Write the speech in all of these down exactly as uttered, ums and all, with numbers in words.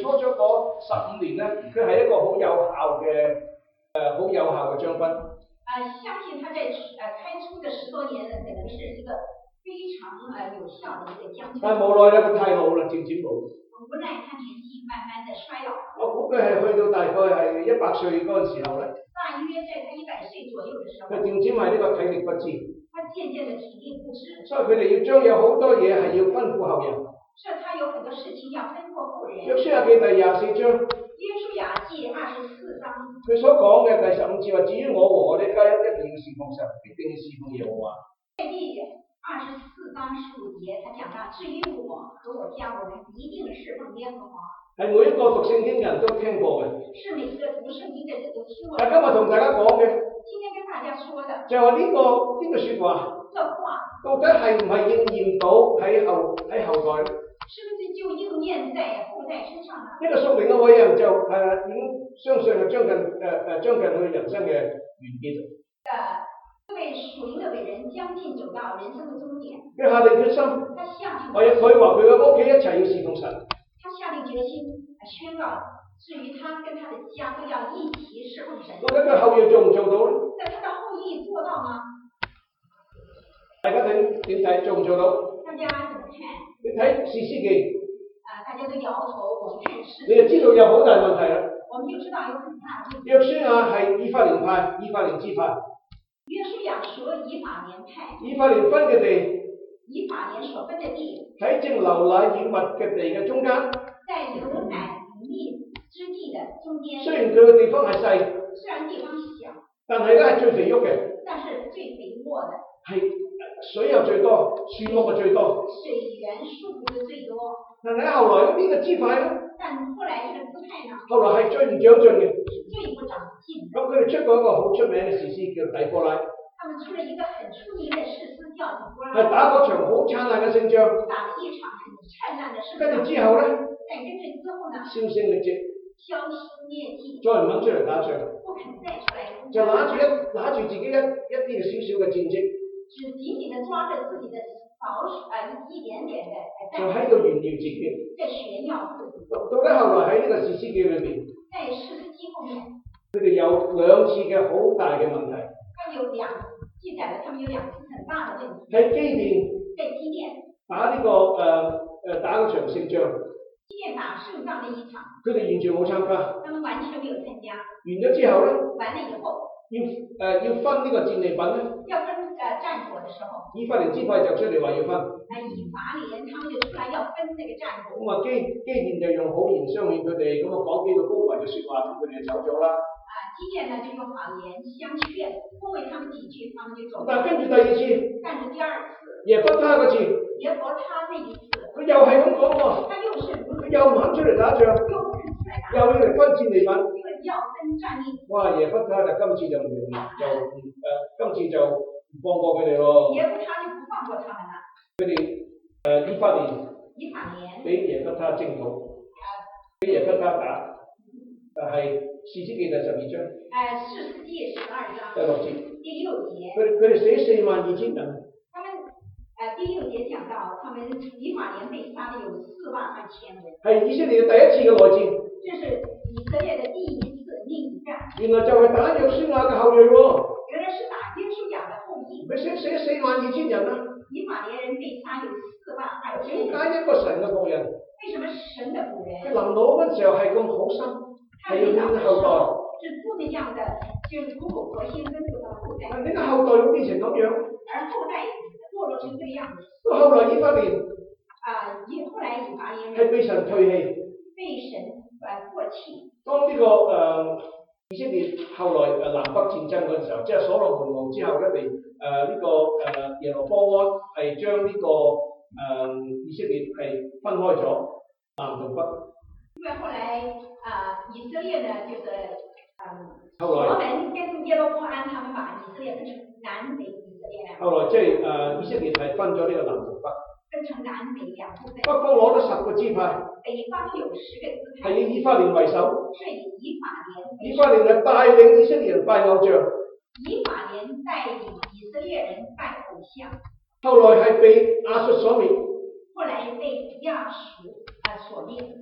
初咗嗰十五年咧，佢係一個好有效嘅誒好有效嘅將軍。 呃，相信他在呃开出的十多年呢，可能是一个非常呃有效的一个将军。 但係無奈咧，佢太老啦，漸漸老。 無奈他年紀慢慢的衰老。 我估佢係去到大概係一百歲嗰陣時候咧。 大約在他一百歲左右嘅時候。 佢漸漸係呢個體力不支。 他漸漸的體力不支。 所以佢哋要將有好多嘢係要吩咐後人。 所以他有很多事情要吩咐後人。 約書亞記第廿四章。 約書亞記二十四章。佢所講嘅第十五節話，至於我和我的家一定要侍奉神，必定要侍奉耶和華。 在第二十四章十五節，他講到，至於我和我家，我們一定侍奉耶和華。 係每一個讀聖經嘅人都聽過嘅。 是每個讀聖經嘅人都聽過。 但今日同大家講嘅， 今天跟大家說的， 就係話呢個呢句説話， 這話到底係唔係應驗到喺後喺後代？ 是不是就應驗在後代身上呢？ 呢個屬靈嘅偉人就誒、呃、已經相信係將近誒誒將近佢人生嘅完結。 誒，這位屬靈嘅偉人將近走到人生嘅終點。 佢下定決心， 他下定我佢話佢嘅屋企一齊要侍奉神。 他下定決心宣告，至於他跟他的家都要一起侍奉神。 到底佢後裔做唔做到咧？ 但他的後裔做到嗎？ 大家點點睇做唔做到？ 大家怎麼看？ 你睇士師記， 啊，大家都搖頭。我們看士師記， 你就知道有好大問題啦。 我們就知道有很大問題。 約書亞係以法蓮派，以法蓮支派。 約書亞屬以法蓮派。 以法蓮分嘅地， 以法蓮所分嘅地， 喺正流奶與蜜嘅地嘅中間。 在流奶與蜜之地嘅中間。 雖然佢嘅地方係細， 雖然地方小， 但係咧係最肥沃嘅。 但是最肥沃嘅。 係水又最多，樹木嘅最多。 水源樹木嘅最多。 但係後來呢個支派咧？ 但後來呢個支派呢？ 後來係最唔長進嘅。 最不長進。 咁佢哋出過一個好出名嘅士師叫底波拉。 他們出了一個很出名嘅士師叫底波拉。 係打嗰場好燦爛嘅勝仗。 打了一場很燦爛嘅勝仗。 跟住之後咧？ 但跟住之後呢？ 銷聲匿跡。 銷聲匿跡。再唔肯出嚟打仗。 不肯再出來。 就拿住一拿住自己一一啲嘅少少嘅戰績。 只緊緊地抓着自己的保守啊一點點嘅。 就喺度炫耀自己。 在炫耀自己。 到底後來喺呢個士師記裏邊。 在士師記後面。 佢哋有兩次嘅好大嘅問題。 他有兩記載了，他們有兩次很大的問題。 喺基甸。 在基甸。打呢、這個誒誒、呃、打嗰場勝仗。 基甸打勝仗的一場。 佢哋完全冇參加。 他們完全沒有參加。 完咗之後咧？ 完了以後。 要誒、呃、要分呢個戰利品咧？ 要分誒、呃、戰果嘅時候。 以法蓮支派就出嚟話要分。 啊，以法蓮，他們就出來要分這個戰果。 咁啊基基甸就用好言相勸佢哋，咁啊講幾個高貴嘅説話，咁佢哋就走咗啦。 啊，基甸呢就用好言相勸，恭維他們幾句，他們就走。 但跟住第二次。 但是第二次。 耶弗他嗰次。 耶弗他那一次。 佢又係咁講喎。 他又是。 佢又唔肯出嚟打仗。 又不肯出來打。 又要嚟分戰利品。 要分戰利。 哇！耶弗他就今次就唔容易，就誒、呃、今次就唔放過佢哋咯。 耶弗他就不放過他們啦。 佢哋誒以法蓮。 以法蓮。俾耶弗他征討。俾耶弗他打。誒係士師記第十二章。誒士師記十二章。 第六節。 第六節。 佢哋佢哋死四萬二千人。 他們誒、呃、第六節講到，他們以法蓮被殺的有四萬二千人。係以色列嘅第一次嘅內戰。 這是以色列的第一次內戰。 原來就係打約書亞嘅後裔喎。 原來是打約書亞嘅後裔。 佢死死四萬二千人啊！ 以法蓮人被殺有四萬二千人。 點解一個神嘅僕人？ 為什麼神嘅僕人？ 佢臨老嗰陣時候係咁好心，係要念後代。 是這麼樣的，就是苦口婆心跟住到後代。 點解後代會變成咁樣？ 而後代墮落成這個樣子。 到後來以法蓮。 啊，以後來以法蓮人。 係被神退棄。 被神誒唾棄。當呢、這個誒、呃、以色列後來誒南北戰爭嗰陣時候，即係所羅門王之後咧，嚟誒呢個誒、呃、耶羅波安係將呢個誒、呃、以色列係分開咗南同北。 因為後來啊、呃、以色列呢，就是誒所羅門跟耶羅波安，他們把以色列分成南北以色列兩。 後來即係誒以色列係分咗呢個南同北。 分成南北兩部分。 北方攞咗十個支派。 北方有十個支派。 係以以法蓮為首。 是以法蓮。 以法蓮係帶領以色列人拜偶像。 以法蓮帶領以色列人拜偶像。 後來係被亞述所滅。 後來被亞述啊所滅。 後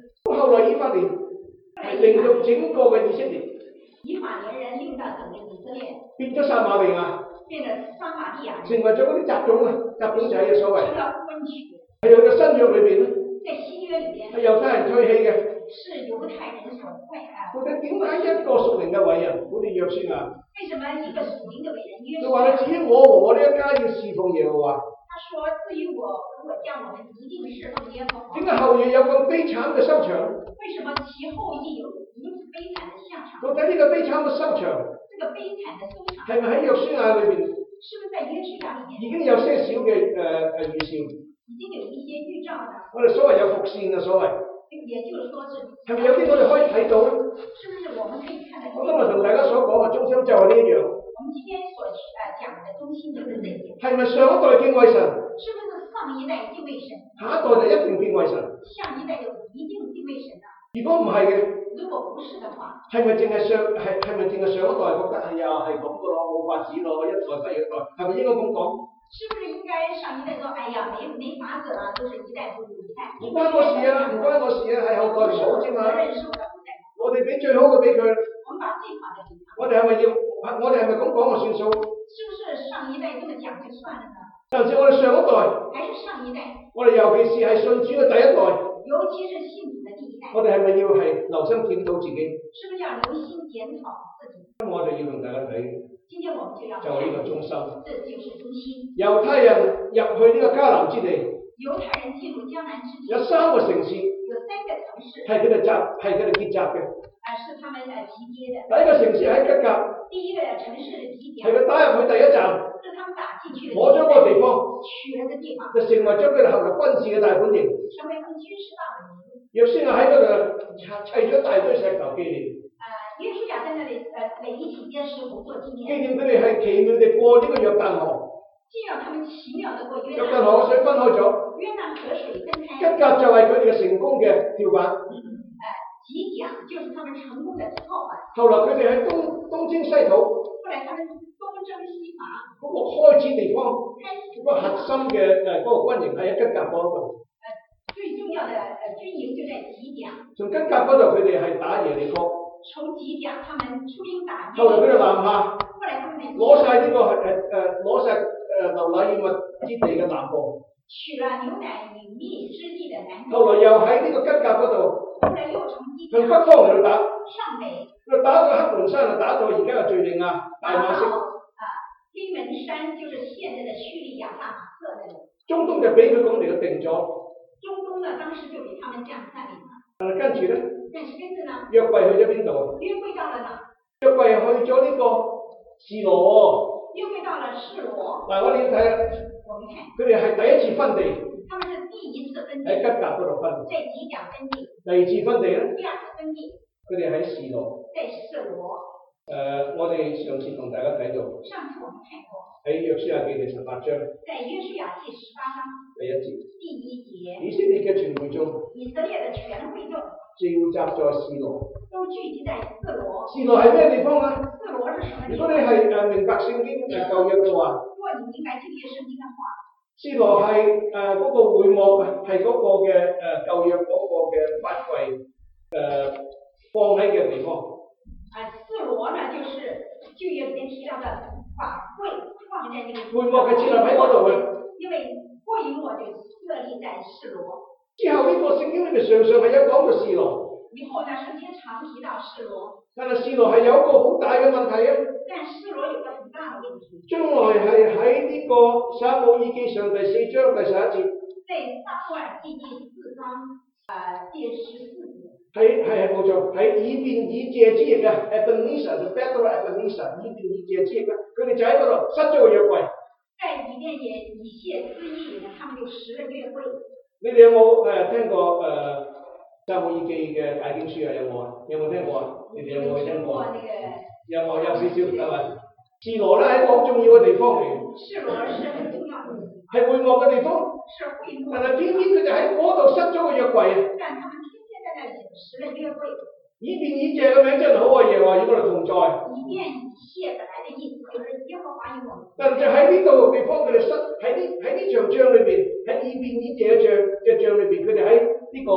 後來以法蓮係令到整個嘅以色列， 以法蓮人令到整個以色列變咗撒瑪利亞， 變咗撒瑪利亞， 成為咗嗰啲雜種啊，雜種就係所謂。 成了分曲。 喺佢嘅新約裏邊咧， 在新約裏邊， 係猶太人推棄嘅。 是猶太人所推啊。 到底點解一個屬靈嘅偉人，好似約書亞？ 為什麼一個屬靈嘅偉人約書亞？ 佢話：你至於我和我呢一家要侍奉耶和華。 他說：至於我和我家，我們一定侍奉耶和華。 點解後裔有咁悲慘嘅收場？ 為什麼其後裔有如此悲慘嘅下場？ 到底呢個悲慘嘅收場， 這個悲慘嘅收場， 係咪喺約書亞裏邊？ 是不是在約書亞裏面？ 已經有些少嘅誒誒預兆。 已經有一些預兆啦。 我哋所謂有伏線啊，所謂。 也就是說是。 係咪有啲我哋可以睇到咧？ 是不是我們可以看得到？ 我今日同大家所講嘅中心就係呢一樣。 我們今天所誒講嘅中心就是這些。 係咪上一代敬畏神？ 是不是上一代敬畏神？ 下一代就一定敬畏神。 下一代就一定敬畏神啊？ 如果唔係嘅， 如果不是的話， 係咪淨係上係係咪淨係上一代覺得係又係咁嘅咯，冇法子咯，一代不如一代，係咪應該咁講？ 是不是應該上一代說，哎呀，沒沒法子啦，都是一代不如一代。 唔關我事啊，唔關我事啊，係後代唔好啫嘛。我哋俾最好嘅俾佢。 我們把最好的給他。 我哋係咪要？我哋係咪咁講就算數？ 是不是上一代這麼講就算了呢？ 甚至我哋上一代， 還是上一代？ 我哋尤其是係信主嘅第一代， 尤其是信主嘅第一代。 我哋係咪要係留心檢討自己？ 是不是要留心檢討自己？ 咁我哋要同大家睇。 今天我們就要就係呢個中心， 這就是中心。 猶太人入去呢個迦南之地， 猶太人進入迦南之地， 有三個城市， 有三個城市係佢哋集，係佢哋結集嘅。 啊，是他們誒集結的。 第一個城市喺吉甲， 第一個城市集結， 係佢打入去第一站， 是他們打進去的， 攞咗嗰個地方， 取了個地方， 就成為咗佢哋後來軍事嘅大本營， 成為佢軍事大本營。 約書亞喺嗰度砌砌咗一大堆石頭紀念。 約書亞在那裡誒累積幾件石頭做紀念。 紀念佢哋係奇妙地過呢個約旦河。 既讓他們奇妙地過約旦河。約旦河嘅水分開咗。 約旦河水分開。 吉甲就係佢哋嘅成功嘅跳板。 誒、嗯，吉甲就是他們成功嘅跳板。 後來佢哋喺東東征西討。 後來他們東征西討。 嗰個開始地方，嗰個核心嘅誒嗰個軍營係喺吉甲嗰度。 誒，最重要嘅誒軍營就在吉甲。從吉甲嗰度佢哋係打耶利哥。 從吉甲，他們出兵打。 後來佢哋南下。 後來他們攞晒呢個係誒誒攞晒誒牛奶與蜜之地嘅南部。 取了牛奶與蜜之地嘅南部。 後來又喺呢個吉甲嗰度。 後來又從吉甲。 向北方嚟到打。 上北。 佢打到黑門山啊，打到而家嘅敘利亞大馬色。 啊，黑門山就是現在的敘利亞大馬色那種。 中東就俾佢咁嚟到定咗。 中東呢，當時就俾他們這樣佔領了。 但係跟住咧？ 但是跟住呢？ 約櫃去咗邊度？ 約櫃到了哪？ 約櫃去咗呢個示羅喎。 約櫃到了示羅。 嗱，我哋要睇下。 我們看。 佢哋係第一次分地。 他們是第一次分地。 喺吉甲嗰度分。 在吉甲分地。 第二次分地咧？ 第二次分地。 佢哋喺示羅。 在示羅。 誒、呃，我哋上次同大家睇到。 上次我們看過。 喺約書亞記第十八章。 在約書亞記十八章。 第一節。 第一節。 以色列嘅全會眾。 以色列嘅全會眾。 召集在示羅， 都聚集在示羅。 示羅係咩地方啊？ 示羅是什麼地方？ 如果你係誒明白聖經誒舊約嘅話， 如果你明白舊約聖經嘅話， 示羅係誒嗰個會幕啊，係嗰個嘅誒舊約嗰個嘅法櫃誒放喺嘅地方。 啊，示羅呢，就是舊約裏面提到嘅法櫃放在那個。 會幕嘅設立喺嗰度嘅。 因為會幕就設立在示羅。 之後呢個聖經裏面常常係有講到示羅。 以後呢，聖經常提到示羅。 但係示羅係有一個好大嘅問題啊。 但示羅有個很大嘅問題。將來係喺呢個撒母耳記上第四章第十一節。 在撒母耳記第四章誒第十四節。係係係冇錯，喺以便以謝之役啊 ，Ebenezer，the Battle of Ebenezer，以便以謝之役啊，佢哋就喺嗰度失咗個約櫃。在以便以以謝之役呢，他們就失了約櫃。 你哋有冇誒聽過誒撒母耳記嘅解經書啊？有冇啊？有冇聽過啊？你哋有冇去聽過？有冇有少少係咪？示羅咧係一個好重要嘅地方嚟。示羅是很重要嘅。係會幕嘅地方。是會幕。但係偏偏佢哋喺嗰度失咗個約櫃啊。但他們偏偏在那裡失了約櫃。以便以謝嘅名真係好啊！耶和華與我哋同在。以便以謝本來嘅意思就是耶和華與我們。但就喺呢度地方，佢哋失喺呢喺呢場仗裏邊，喺以便以謝嘅仗嘅仗裏邊，佢哋喺呢個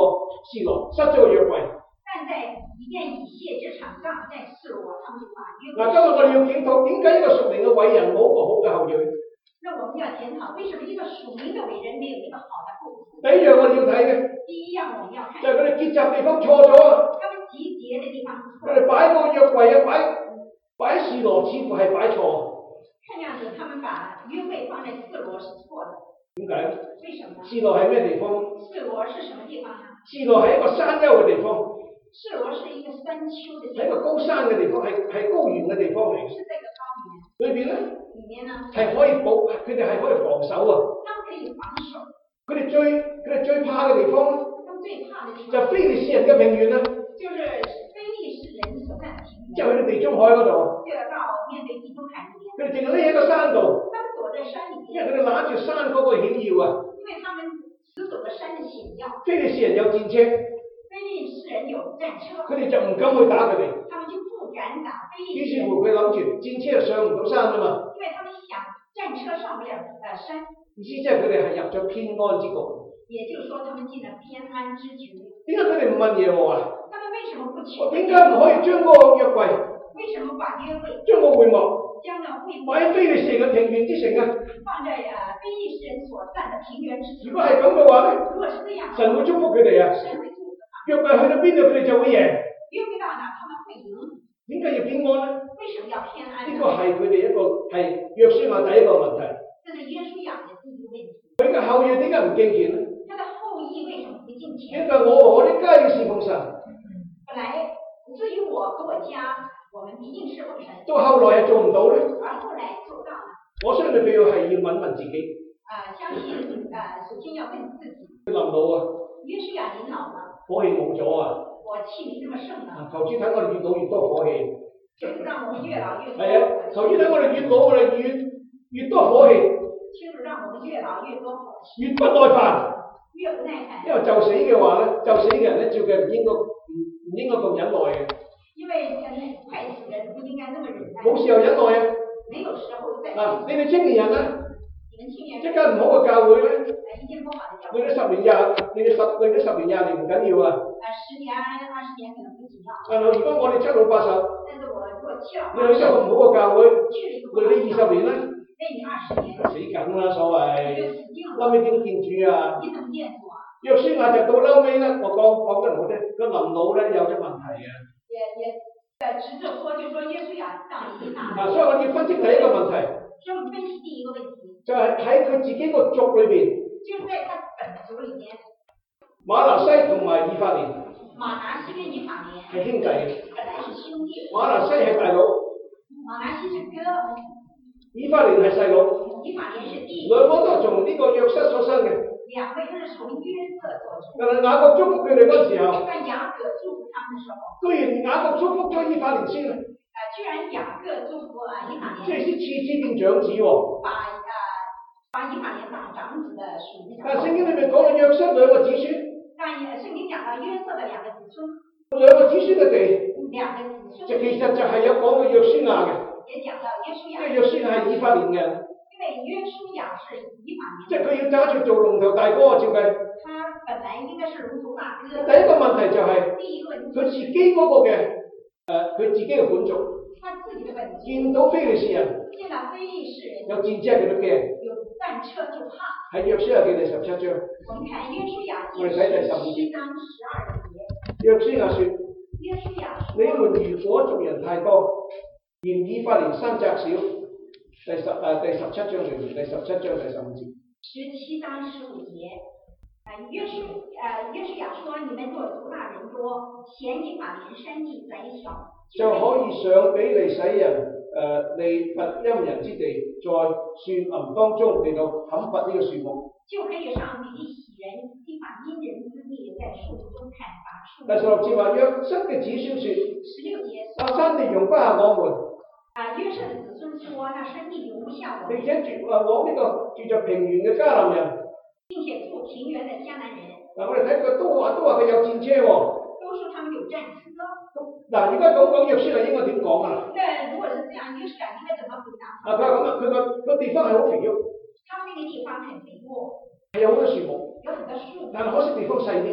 示羅，失咗個約櫃。 但在以便以謝這場仗，在示羅，他們就把約櫃。 嗱，今日我哋要檢討點解一個屬靈嘅偉人冇一個好嘅後裔？ 那我們要檢討，為什麼一個屬靈嘅偉人沒有一個好的後裔？ 第一樣我哋要睇嘅， 第一樣我們要看， 就係佢哋結集地方錯咗啊！ 他們集結的地方錯。 佢哋擺個約櫃啊，擺擺示羅，似乎係擺錯。 看樣子，他們把約櫃放在示羅是錯的。 點解？ 為什麼？ 示羅係咩地方？ 示羅是什麼地方呢？ 示羅係一個山丘嘅地方。 示羅是一個山丘嘅地方。 係一個高山嘅地方，係係高原嘅地方嚟。 是這個高原。 裏邊咧？ 裡面呢？ 係可以保，佢哋係可以防守啊。 他們可以防守。 佢哋最佢哋最怕嘅地方咧？ 他們最怕嘅地方。 就非利士人嘅平原啦。 就是非利士人所在嘅平原。 就去到地中海嗰度。 就到面對地中海嗰邊。 佢哋淨係匿喺個山度。 他們躲在山裡面。 因為佢哋攬住山嗰個險要啊。 因為他們死守嘅山嘅險要。 非利士人有戰車。 非利士人有戰車。 佢哋就唔敢去打佢哋。 他們就不敢打非利士人。 於是乎佢諗住戰車就上唔到山啊嘛。 因為他們想戰車上不了誒山。 意思即係佢哋係入咗偏安之局。 也就是說，他們進了偏安之局。 點解佢哋唔問耶和華？ 他們為什麼不求？ 我點解唔可以將嗰個約櫃？ 為什麼把約櫃？ 將個會幕？ 將那會幕？ 擺喺非利士人嘅平原之城啊！ 放在誒非利士人所占嘅平原之城。 如果係咁嘅話咧， 如果是這樣， 神會祝福佢哋啊！ 神會祝福他們。 約櫃去到邊度，佢哋就會贏。 約櫃到哪，他們會贏。 點解要偏安咧？ 為什麼要偏安？ 呢個係佢哋一個係約書亞第一個問題。 這是約書亞嘅第一個問題。 佢嘅後裔點解唔敬虔咧？ 他的後裔為什麼不敬虔？ 因為我和我啲家要侍奉神。 本來至於我和我家，我們必定侍奉神。 到後來係做唔到咧。 而後來做到了。 我相信佢要係要問問自己。 啊、呃，相信啊、呃，首先要問自己。 臨老啊。 約書亞年老了。 火氣冇咗啊。 火氣沒這麼盛了。 求主睇我哋越老越多火氣。 求主讓我們越老越多。 係啊，求主睇我哋越老我哋越越多火氣。 求主讓我們越老越多火氣。 越不耐煩。 越不耐煩。 因為就死嘅話咧，就死嘅人咧，照計唔應該唔唔應該咁忍耐嘅。因為誒，快死人不應該那麼忍耐。 冇時候忍耐啊。 沒有時候再。 嗱，你哋青年人咧， 你們青年人。 一間唔好嘅教會咧， 誒，一間不好嘅教會。 你哋十年廿，你哋十，你哋十年廿年唔緊要啊。 誒，十年、二十年可能不緊要。 但係如果我哋七老八十， 但是我如果七老八十， 你去一個唔好嘅教會，累你二十年咧， 累你二十年。 死梗啦，所謂。 就死定了。 後尾點見主啊？ 你怎麼見主啊？ 約書亞就到後尾咧，我講講得唔好聽，個臨老咧有啲問題嘅。 也也誒，直着說，就說約書亞上已經拿。 嗱，所以我要分析第一個問題。 所以我們分析第一個問題。就係喺佢自己個族裏邊。 就在他本族裏面。 馬拿西同埋以法蓮。 馬拿西跟以法蓮。 係兄弟嘅。 本來是兄弟。 馬拿西係大佬。 馬拿西是哥。 以法蓮係細佬。 以法蓮是弟。 兩個都係從呢個約瑟所生嘅。 兩位都是從約瑟所生。 但係雅各祝福佢哋嗰時候。 但雅各祝福他們嘅時候。 居然雅各祝福咗以法蓮先啊！ 誒，居然雅各祝福啊以法蓮。 即係先次次變長子喎。 把誒把以法蓮當長子嘅屬靈。 但係聖經裏面講到約瑟兩個子孫。 但係聖經講到約瑟嘅兩個子孫。 兩個子孫嘅地。 兩個子孫。 就其實就係有講到約書亞嘅。 也講到約書亞。 因為約書亞係以法蓮嘅。 因為約書亞是以法蓮。 即係佢要揸住做龍頭大哥啊！照計。 他本來應該是龍頭大哥。 第一個問題就係。 第一個問題。 佢自己嗰個嘅誒，佢、呃、自己嘅本族。 他自己嘅本族。 見到非利士人。 見到非利士人。 有戰車佢都驚。 有戰車就怕。 喺約書亞記第十七章。 我們看約書亞記我哋睇第十五七章十二節。 約書亞說。 約書亞。 你們如果族人太多，嫌以法蓮山窄小。第十誒、呃、第十七章裏面，第十七章第十五節。 十七章十五節。誒約書誒約書亞說：你們若族大人多，嫌以法蓮山地窄小， 就可以上比利洗人誒利弗因人之地，在樹林當中嚟到砍伐呢個樹木。 就可以上比利洗人利法因人之地，在樹林中砍伐樹木。 第十六節話約瑟嘅子孫說： 十六節。 那山地容不下我們。 啊，約瑟的子孫說：那山地容不下我們。 並且住啊往呢個住在平原嘅迦南人。 並且住平原的迦南人。 嗱，我哋睇佢都話都話佢有戰車喎。 都說他們有戰車。 嗱，而家咁講約書亞應該點講啊？ 那如果是這樣，約書亞應該怎麼回答？ 啊，佢話咁啊，佢個個地方係好肥沃。 他們那個地方很肥沃。 係有好多樹木。 有很多樹。 但係可惜地方細啲。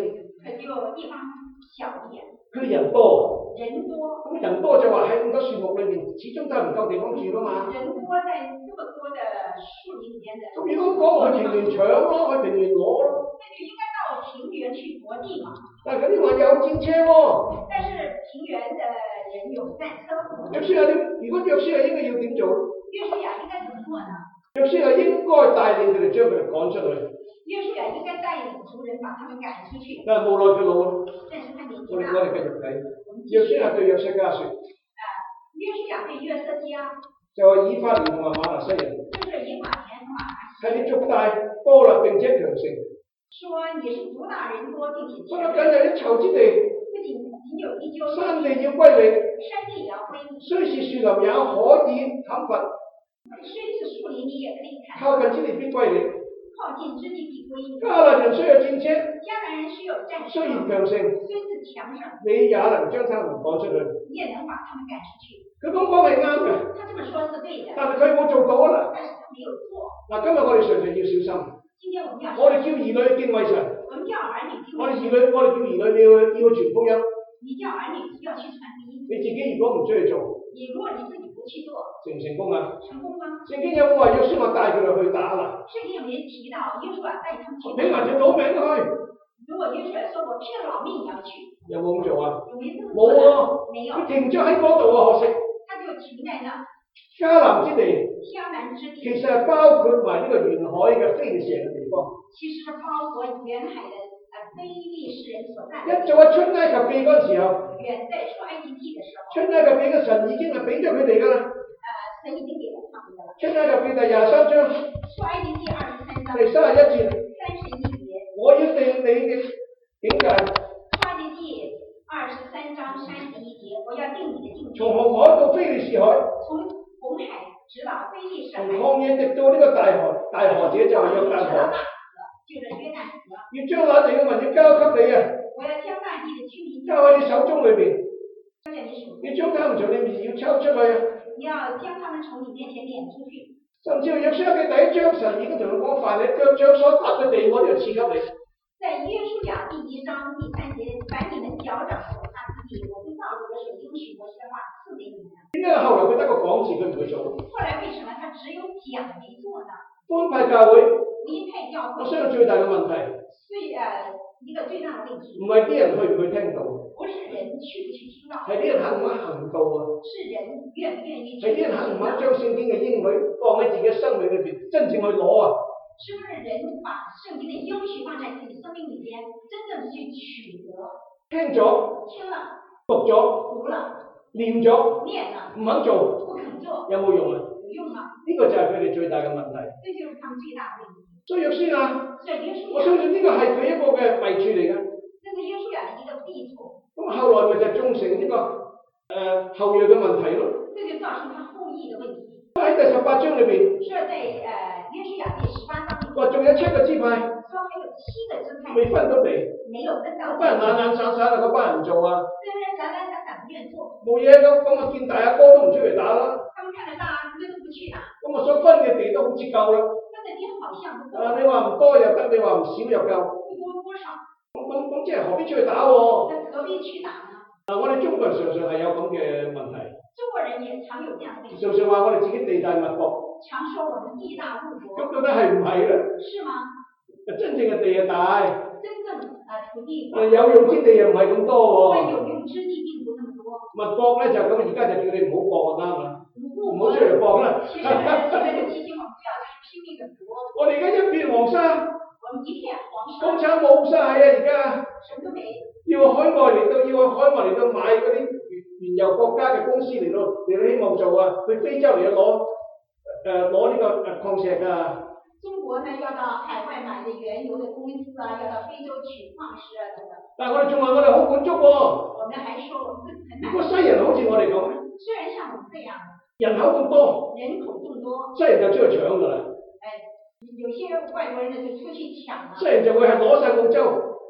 可就地方小一點。 佢哋人多。 人多。 咁人多就話喺咁多樹木裏面，始終都係唔夠地方住噶嘛。 人多在這麼多的樹林裡面的。 咁如果講去平原搶咯，去平原攞咯。 那就應該到平原去奪地嘛。 但係嗰啲話有戰車喎。 但是平原的人有戰車。 約書亞點？如果約書亞應該要點做？ 約書亞應該怎麼做呢？ 約書亞應該帶領佢哋將佢哋趕出去。約書亞應該帶領族人把他們趕出去。 但係無奈佢老啦。 但是他年紀大。 我哋我哋繼續睇。約書亞對約瑟家說。 啊，約書亞對約瑟家。 就係以法蓮同埋瑪拿西人。 就是以法蓮同瑪拿西。 係你族大多啦，並且強盛。 說你是族大人多並且強盛。 不僅有一籌之地。 不僅僅有一丘。 山地要歸你。 山地也要歸你。 雖是樹林也可以砍伐。 雖是樹林你也可以砍。 靠近之地必歸你。 靠近之地必歸你。 迦南人雖有戰車。 迦南人雖有戰車。 雖然強盛。 雖是強盛。 你也能將他們趕出去。 你也能把他們趕出去。 佢咁講係啱嘅。 他這麼說是對的。 但係佢冇做到啊！ 但是他沒有做。 嗱，今日我哋常常要小心。 今天我們要。 我哋叫兒女敬畏神。 我們叫兒女敬畏神。 我哋兒女，我哋叫兒女，你要要去傳福音。 你叫兒女要去傳福音。 你自己如果唔出去做。 你如果你自己不去做。 成唔成功啊？ 成功嗎？ 聖經有冇話約書亞帶佢哋去打啦？ 聖經有冇提到約書亞帶他們去打？ 拼埋條老命去。 如果約書亞說我拼了老命也要去。有冇咁做啊？ 有沒有這麼做？ 冇啊。 沒有。 佢停咗喺嗰度啊，可惜。 他就停在那。 迦南之地。 迦南之地。 其實係包括埋呢個沿海嘅非利士人嘅地方。 其實係包括沿海嘅誒非利士人所在。 一早喺出埃及記嗰陣時候。 遠在出埃及記嘅時候。 出埃及記嘅神已經係俾咗佢哋㗎啦。 誒，神已經給了他們㗎啦。 出埃及記第廿三章。 出埃及記二十三章。 第三十一節。 三十一節。我要定你嘅境界。 出埃及記二十三章三十一節，我要定你嘅境界。 從紅海到非利士海。 從紅海直到非利士海。 從曠野直到呢個大河，大河者就係約旦河。 就是約旦河。 要將那地嘅民要交給你啊！ 我要將那地嘅居民交喺你手中裏邊。 交在你手中。 要將他們從你面前要抽出去啊！ 你要將他們從你面前攆出去。 甚至約書亞嘅第一章，神已經同佢講：凡你腳掌所踏嘅地，我都要賜給你。 在約書亞第一章第三節，凡你們腳掌所踏之地，我都照着我的手應許摩西的話賜給你們。點解後來佢得個講字，佢唔會做？ 後來為什麼他只有講沒做呢？ 福音派教會。 福音派教會。 我相信最大嘅問題。 最誒一個最大嘅問題。 唔係啲人去唔去聽到。 不是人去不去聽到。 係啲人肯唔肯行道啊？ 是人願唔願意。 係啲人肯唔肯將聖經嘅應許放喺自己嘅生命裏邊，真正去攞啊？ 是不是人把聖經嘅應許放在自己生命裏邊，真正去取得？ 聽咗。 聽了。 讀咗。 讀了。 念咗。 念了。 唔肯做。 不肯做。 有冇用啊？ 有用啊。 呢個就係佢哋最大嘅問題。 這就是他們最大嘅問題。 所以約書亞。 所以約書亞。 我相信呢個係佢一個嘅弊處嚟㗎。 這是約書亞嘅一個弊處。 咁後來咪就種成呢個誒後裔嘅問題咯。 這就造成他後裔嘅問題。 喺第十八章裏邊。 是在誒約書亞第十八章。 話仲有七個支派。 說還有七個支派。 未分到地。 沒有分到地。 嗰班人懶懶散散啊，嗰班人唔做啊。 這些人懶懶散散不願做。 冇嘢咁，咁啊見大阿哥都唔出嚟打啦。 他們看到大阿哥都不去打。 咁我所分嘅地都好似夠啦。 分嘅地好像不夠。 啊，你話唔多又得，你話唔少又夠。 不多多少？ 咁咁咁即係何必出去打喎？ 那何必去打呢？ 嗱，我哋中國人常常係有咁嘅問題。 中國人也常有這樣嘅問題。 常常話我哋自己地大物博。 常說我們地大物博。 咁到底係唔係咧？ 是嗎？ 真正嘅地係大。 真正啊土地。 誒有用之地又唔係咁多喎。 但有用之地並不那麼多。 物博咧就咁，而家就叫你唔好博就啱啦。唔好出嚟博啦。 其實現在就提醒我們不要去拼命的博。 我哋而家一片黃沙。 我們一片黃沙。 港產冇晒啊！而家。 什麼都沒。要海外嚟到，要去海外嚟到買嗰啲原油國家嘅公司嚟到嚟到希望做啊，去非洲嚟到攞誒攞呢個誒礦石啊。中國呢要到海外買嘅原油嘅公司啊，要到非洲取礦石啊等等。但係我哋仲話我哋好滿足喎。我們還說我們很滿足。如果西人好似我哋咁咧？雖然像我們這樣。人口咁多。人口咁多。西人就出去搶㗎啦。誒，有些外國人呢就出去搶啦。西人就會係攞晒澳洲。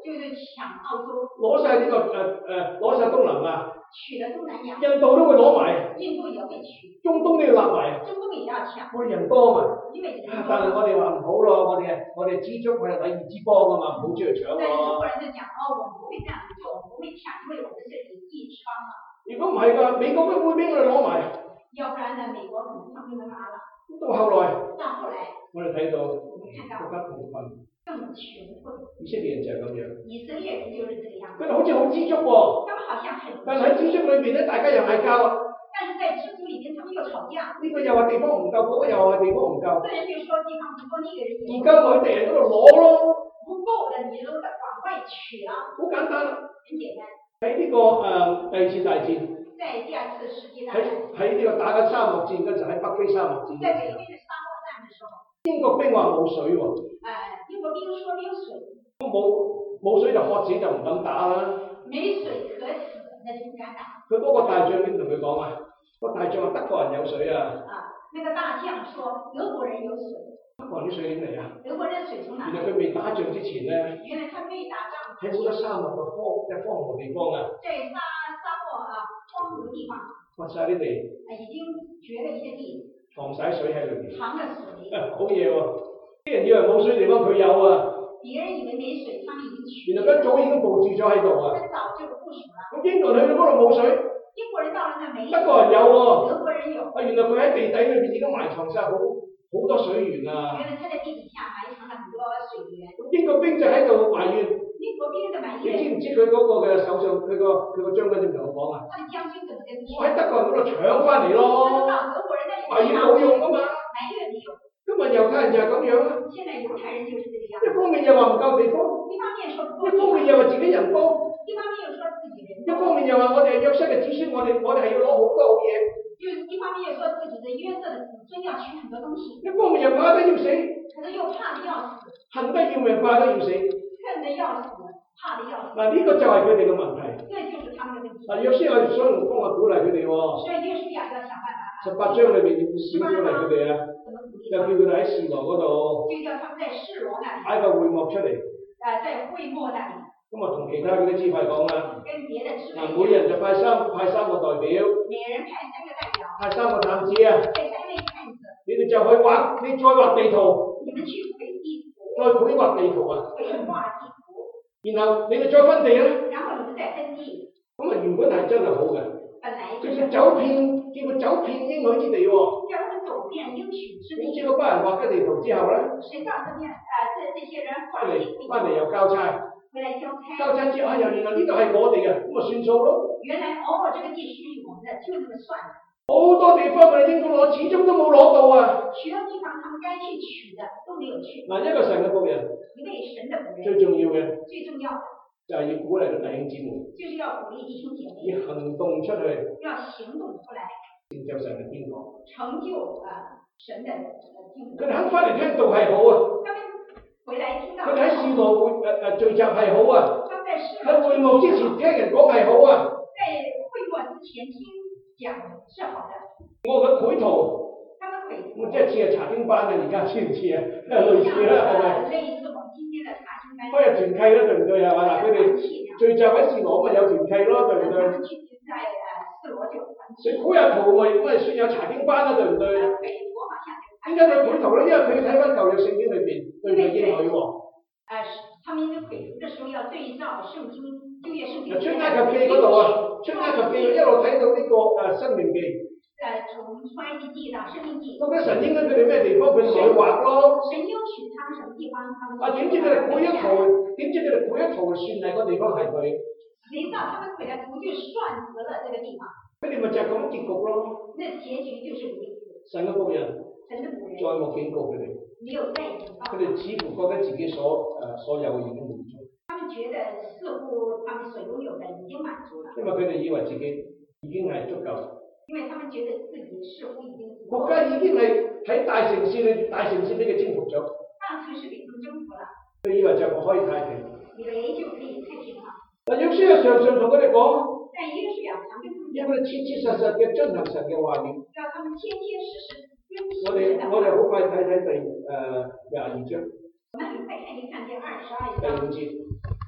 就是搶澳洲， 攞晒呢個誒誒攞晒東南亞， 取了東南亞， 印度都會攞埋， 印度也會取， 中東都要立埋， 中東也要搶， 我哋人多嘛。 因為人多。 但係我哋話唔好咯，我哋我哋知足，我哋禮儀之邦噶嘛，唔好出嚟搶但是中咯。 國人就講哦，我們不會這樣子做，我們不會搶，因為我們是禮儀之邦嘛。 如果唔係㗎，美國都會俾我哋攞埋。 要不然呢，美國可能他們就拿了。 到後來， 到後來， 我哋睇到我們看到更加窮困， 更窮困。 以色列人就係咁樣。 以色列人就是這個樣子。 佢哋好似好知足喎， 他們好像很。 但係喺知足裏邊咧，大家又嗌交。 但是在知足裡面，他們又吵架。 呢個又話地方唔夠，嗰個又話地方唔夠。 這人就說地方不夠，那個人也。 而家佢哋喺嗰度攞咯。 不夠的，你就往外取啦。 好簡單啦。 很簡單。 喺呢、這個誒、呃、第二次大戰。 在第二次世界大戰。 喺喺呢個打緊沙漠戰嗰陣，喺北非沙漠戰。 在北非的沙漠戰的時候。 英國兵話冇水喎。誒、 呃，英國兵說沒有水。 都冇冇水就渴死就唔敢打啦。 沒水可死，那就不敢打。 佢嗰個大將點同佢講啊？個大將話德國人有水啊。 啊，那個大將說德國人有水。 德國人啲水點嚟啊？ 德國人水從哪？ 原來佢未打仗之前咧。 原來他未打仗。 喺好多沙漠嘅荒即係荒蕪地方啊。 在沙沙漠啊荒蕪地方。挖晒啲地。 啊，已經掘了一些地。 藏晒水喺裏邊。 藏了水。 啊，好嘢喎！啲人以為冇水地方，佢有啊。 別人以為沒水，他們已經取。 原來一早已經佈置咗喺度啊。 一早就部署啦。 咁英國人去到嗰度冇水。 英國人到了那沒水。 德國人有喎。 德國人有。啊， 原來佢喺地底裏邊已經埋藏晒好好多水源啊。 原來他在地底下埋藏了很多水源。 咁英國兵就喺度埋怨。 英國兵就埋怨。 你知唔知佢嗰個嘅首相，佢個佢個將軍點同我講啊？ 他的將軍怎麼跟你說？ 我喺德國人嗰度搶翻嚟咯。埋怨冇用啊嘛。 埋怨沒有。 今日猶太人就係咁樣啊。 現在猶太人就是這個樣。 一方面又話唔夠地方。 一方面說不夠。 一方面又話自己人多。 一方面又說自己人多。 一方面又話我哋係約瑟嘅子孫，我哋我哋係要攞好多好嘢。 就是一方面又說自己的約瑟的子孫要取很多東西。 一方面又怕得要死。 可是又怕得要死。 恨得要命，怕得要死。 恨得要死，怕得要死。 嗱，呢個就係佢哋嘅問題。 這就是他們嘅問題。 嗱，約書亞所以幫我鼓勵佢哋喎。 所以約書亞要想辦法。 十八章裏邊點鼓勵佢哋啊？就叫佢哋喺示羅嗰度。 就叫他們在示羅那裡。 擺個會幕出嚟。 誒，在會幕那裡。 咁啊，同其他嗰啲支派講啦。 跟別的支派。 嗱，每人就派三派三個代表。 每人派三個代表。 派三個探子啊。 派三位探子。 你哋就去畫，你再畫地圖。 你們去繪地圖。 再繪畫地圖啊。 繪畫地圖。 然後你哋再分地啊。 然後你們再分地。 咁啊，原本係真係好嘅。 本來。 佢走遍，叫佢走遍應許之地喎。 叫他們走遍應許之地。 點知嗰班人畫嘅地圖之後咧？ 誰告訴你啊？這這些人畫地圖。翻嚟又交差。 回來交差。 交差之後，哎呀，原來呢度係我哋嘅，咁咪算數咯。 原來哦，這個地屬於我們的，就這麼算。 好多地方佢哋應該攞，始終都冇攞到啊。 許多地方他們該去取的都沒有去。 嗱，一個神嘅僕人。 一位神的僕人。最重要嘅。 最重要的。就係要鼓勵弟兄姊妹。 就是要鼓勵弟兄姐妹。 要行動出去。 要行動出來。 成就神嘅天國。 成就啊神的天國。 佢哋肯翻嚟聽道係好啊。 回來聽到。 佢哋喺示羅會誒誒聚集係好啊。喺會幕之前聽人講係好啊。 在會幕之前聽講是好的。 我嘅繪圖。 他們繪圖。 我即係似係查經班啊，而家似唔似啊？類似啦，係咪？ 類似我們今天的查經班。 開日團契啦，對唔對啊？嗱，佢哋聚集喺示羅咪有團契咯，對唔對？ 他們聚集在誒示羅就有團契。 你繪下圖咪咪算有查經班啦，對唔對？點解佢繪圖咧？因為佢睇翻舊約聖經裏邊對佢應許喎。誒， 他們繪圖嘅時候要對照聖經舊約聖經。 出埃及記嗰度啊，出埃及記一路睇到呢個誒申命記。 誒，從出埃及記到申命記。 究竟神應許佢哋咩地方？佢哋去畫咯。 神應許他們什麼地方？他們。 啊，點知佢哋繪一圖？點知佢哋繪一圖算係個地方係佢？ 誰知道他們繪的圖就算得了這個地方？ 佢哋咪就係咁結局咯。 那結局就是如此。 神嘅僕人。 神的僕人。 再冇警告佢哋。 沒有再警告。佢哋似乎覺得自己所誒、呃、所有嘅已經滿足。 他們覺得似乎他們所擁有的已經滿足了。 因為佢哋以為自己已經係足夠。 因為他們覺得自己似乎已經。 國家已經係喺大城市裏，大城市俾佢征服咗。 大城市俾佢征服了。 佢以為就我可以太平。 以為就可以太平啦。 但約書亞常常同佢哋講。 但約書亞常跟他們講。 要佢哋切切實實嘅遵行神嘅話語。 要他們切切實實。 我哋我哋好快睇睇第誒廿二章。 我們很快看一看第二十二章。 第五節。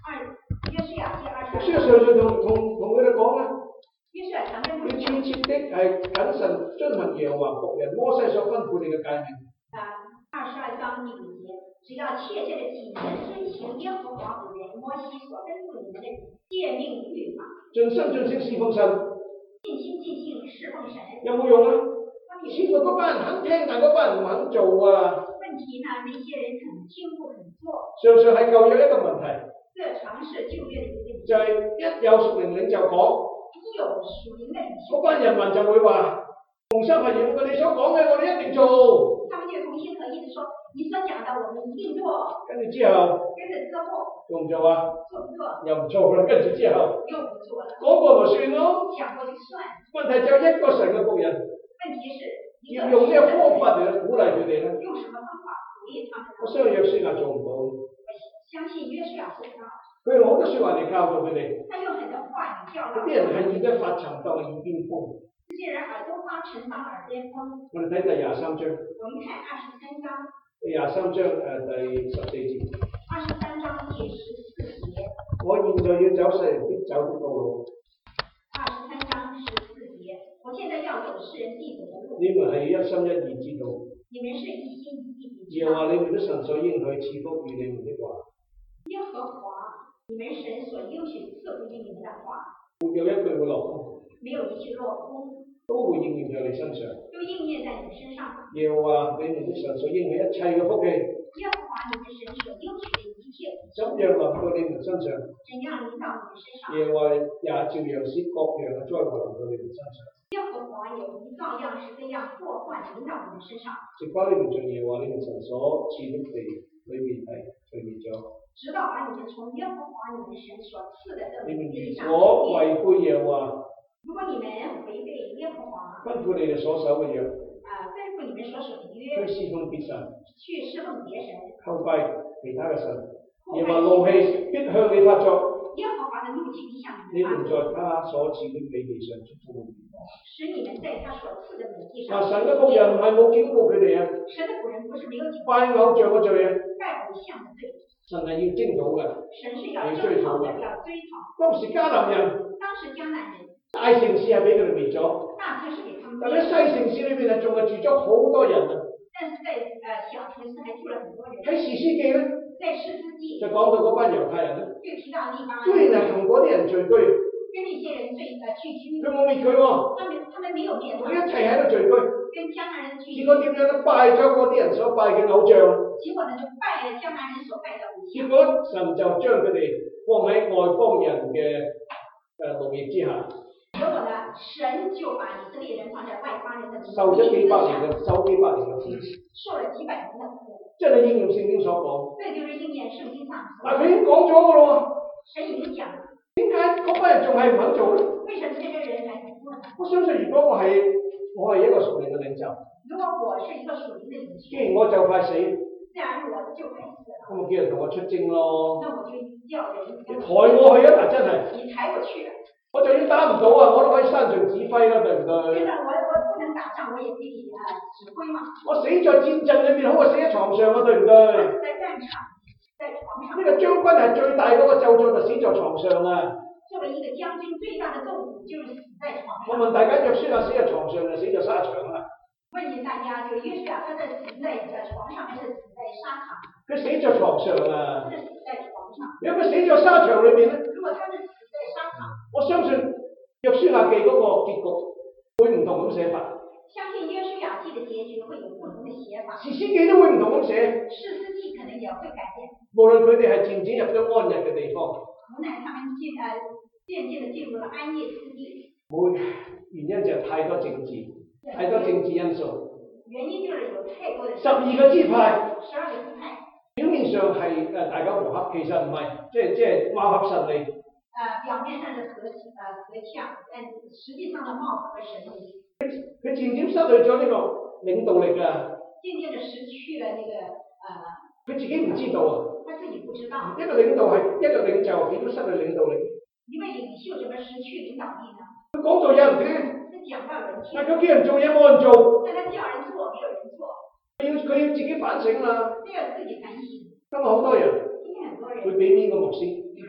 二約書亞記二十約書亞上上同同同佢哋講咧， 約書亞常跟他們要講， 切切的係謹慎遵行耶和華僕人摩西所吩咐你嘅誡命。 啊，二十二章第五節，只要切切的謹慎遵行耶和華僕人摩西所吩咐你們的誡命律法， 盡心盡性侍奉神， 盡心盡性侍奉神。 有冇用啊？ 問似乎嗰班人肯聽，但嗰班人唔肯做啊。 問題呢？那些人肯聽不肯做， 常常係舊約一個問題， 這常是舊約的一個問題。 就係、是、一有屬靈領袖講， 一有屬靈的領袖， 嗰班人民就會話同心合意，我哋所講嘅我哋一定做。 他們就同心合意地說，你所講的我們一定做。 跟住之後， 跟住之後做唔做啊？ 做唔做？ 又唔做啦。跟住之後， 又唔做了。 講過咪算咯。 講過就算。 問題就一個神嘅僕人， 問題是要用呢個方法嚟去鼓勵佢哋咧。 用什麼方法鼓勵他們？ 我相信約書亞做唔到。 我相信約書亞做唔到。 佢用好多説話嚟教導佢哋。 他用很多話語教導。 啲人係耳朵發沉當耳邊風。 這些人耳朵發沉當耳邊風。 我哋睇第廿三章。 我們看二十三章。 第廿三章誒第十四節。 二十三章第十四節。 我現在要走世人必走的道路。 二十三章十四節。我現在要走世人必走的路。 你們係要一心一意知道。 你們是一心一意知道。 耶和華你們的神所應許賜福與你們的話。 耶和華你們神所應許賜福於你們的話。 沒有一句會落空。 沒有一句落空。 都會應驗在你身上。 都應驗在你身上。 耶和華你們的神所應許一切嘅福氣。 耶和華你們神所應許的一切。 怎樣臨到你們身上？ 怎樣臨到你們身上？ 耶和華也照樣使各樣嘅災禍臨到你們身上。 耶和華也照樣使這樣禍患臨到你們身上。 直把你們從耶和華你們神所賜的地裏面係除滅咗。 直到把你們從耶和華你們神所賜的這地上除滅。 你們如果違背耶和華， 如果你們違背耶和華吩咐你哋所守嘅約， 啊，吩咐你們所守的約， 去侍奉別神， 去侍奉別神， 叩拜其他嘅神，耶和華怒氣必向你發作。 耶和華的怒氣必向你們在他所賜的美地上出眾， 使你們在他所賜的美地嗱， 上。 神嘅僕人唔係冇警告佢哋啊。 神的僕人不是沒有警告。 拜偶像嘅罪啊。 拜偶像的罪。 神係要征討嘅。 神是要征討嘅，要追討。 當時迦南人。 當時迦南人。 大城市係俾佢哋滅咗。 大城市給他們。 但喺細城市裏邊係仲係住咗好多人啊。 但是在誒、呃、小城市還住了很多人。 喺士師記咧。 在士師記。 就講到嗰班猶太人咧。 就提到呢班。 雖然係同嗰啲人聚居。 跟那些人聚誒聚居。 佢冇滅佢喎。 他們他們沒有滅。 佢一齊喺度聚居。 跟迦南人聚居。 結果點樣咧？拜咗嗰啲人所拜嘅偶像。 結果呢就拜了迦南人所拜的偶像。 結果神就將佢哋放喺外邦人嘅誒奴役之下。 結果呢，神就把以色列人放在外邦人的奴役之下。 受咗幾百年嘅，受幾百年嘅苦。 受了幾百年的苦。 即係你應驗聖經所講。 這就是應驗聖經上。 嗱，佢已經講咗㗎咯喎。 神已經講了。點解嗰班人仲係唔肯做咧？ 為什麼這些人還不做呢？ 我相信如果我係我係一個屬靈嘅領袖。 如果我是一個屬靈嘅領袖。 既然我就快死。 自然我就快死了。 咁我叫人同我出征咯。 那我就叫人。 你抬我去啊！嗱，真係。 你抬我去。 我就算打唔到啊，我都可以山上指揮啦，對唔對？ 雖然我我不能打仗，我也可以啊指揮嘛。 我死在戰陣裏面好過死喺床上啊，對唔對？ 在戰場，在床上。 呢個將軍係最大嗰個咒詛，就死在床上啊。 作為一個將軍，最大的咒詛就是死在床上。 我問大家，約書亞死在床上定死在沙場啊？ 問你大家，就約書亞，他是死在床上，還是死在沙場？ 佢死在床上啊。 他是死在床上。 如果佢死在沙場裏面咧？ 如果他是死在沙場， 我相信約書亞記嗰個結局會唔同咁寫法。 相信約書亞記的結局會有不同的寫法。 士師記都會唔同咁寫。 士師記可能也會改變。 無論佢哋係漸漸入咗安逸嘅地方。 無奈他們進誒漸漸地進入了安逸之地。 冇原因就係太多政治，太多政治因素。 原因就是有太多的。 十二個支派。 十二個支派。 表面上係誒大家和合，其實唔係，即係即係貌合神離。 呃，表面上是和呃和洽，但實際上的貌合神離。 佢漸漸失去咗呢個領導力㗎。 漸漸地失去了那個呃。 佢自己唔知道啊。 他自己不知道。 一個領導係一個領袖點都失去領導力。 一位領袖怎麼失去領導力呢？ 佢講到有人聽。 他講到有人聽。 但佢叫人做嘢冇人做。 但他叫人做，沒有人做。 佢要佢要自己反省啦。 都要自己反省。 今日好多人。 今天很多人。 會俾邊個牧師？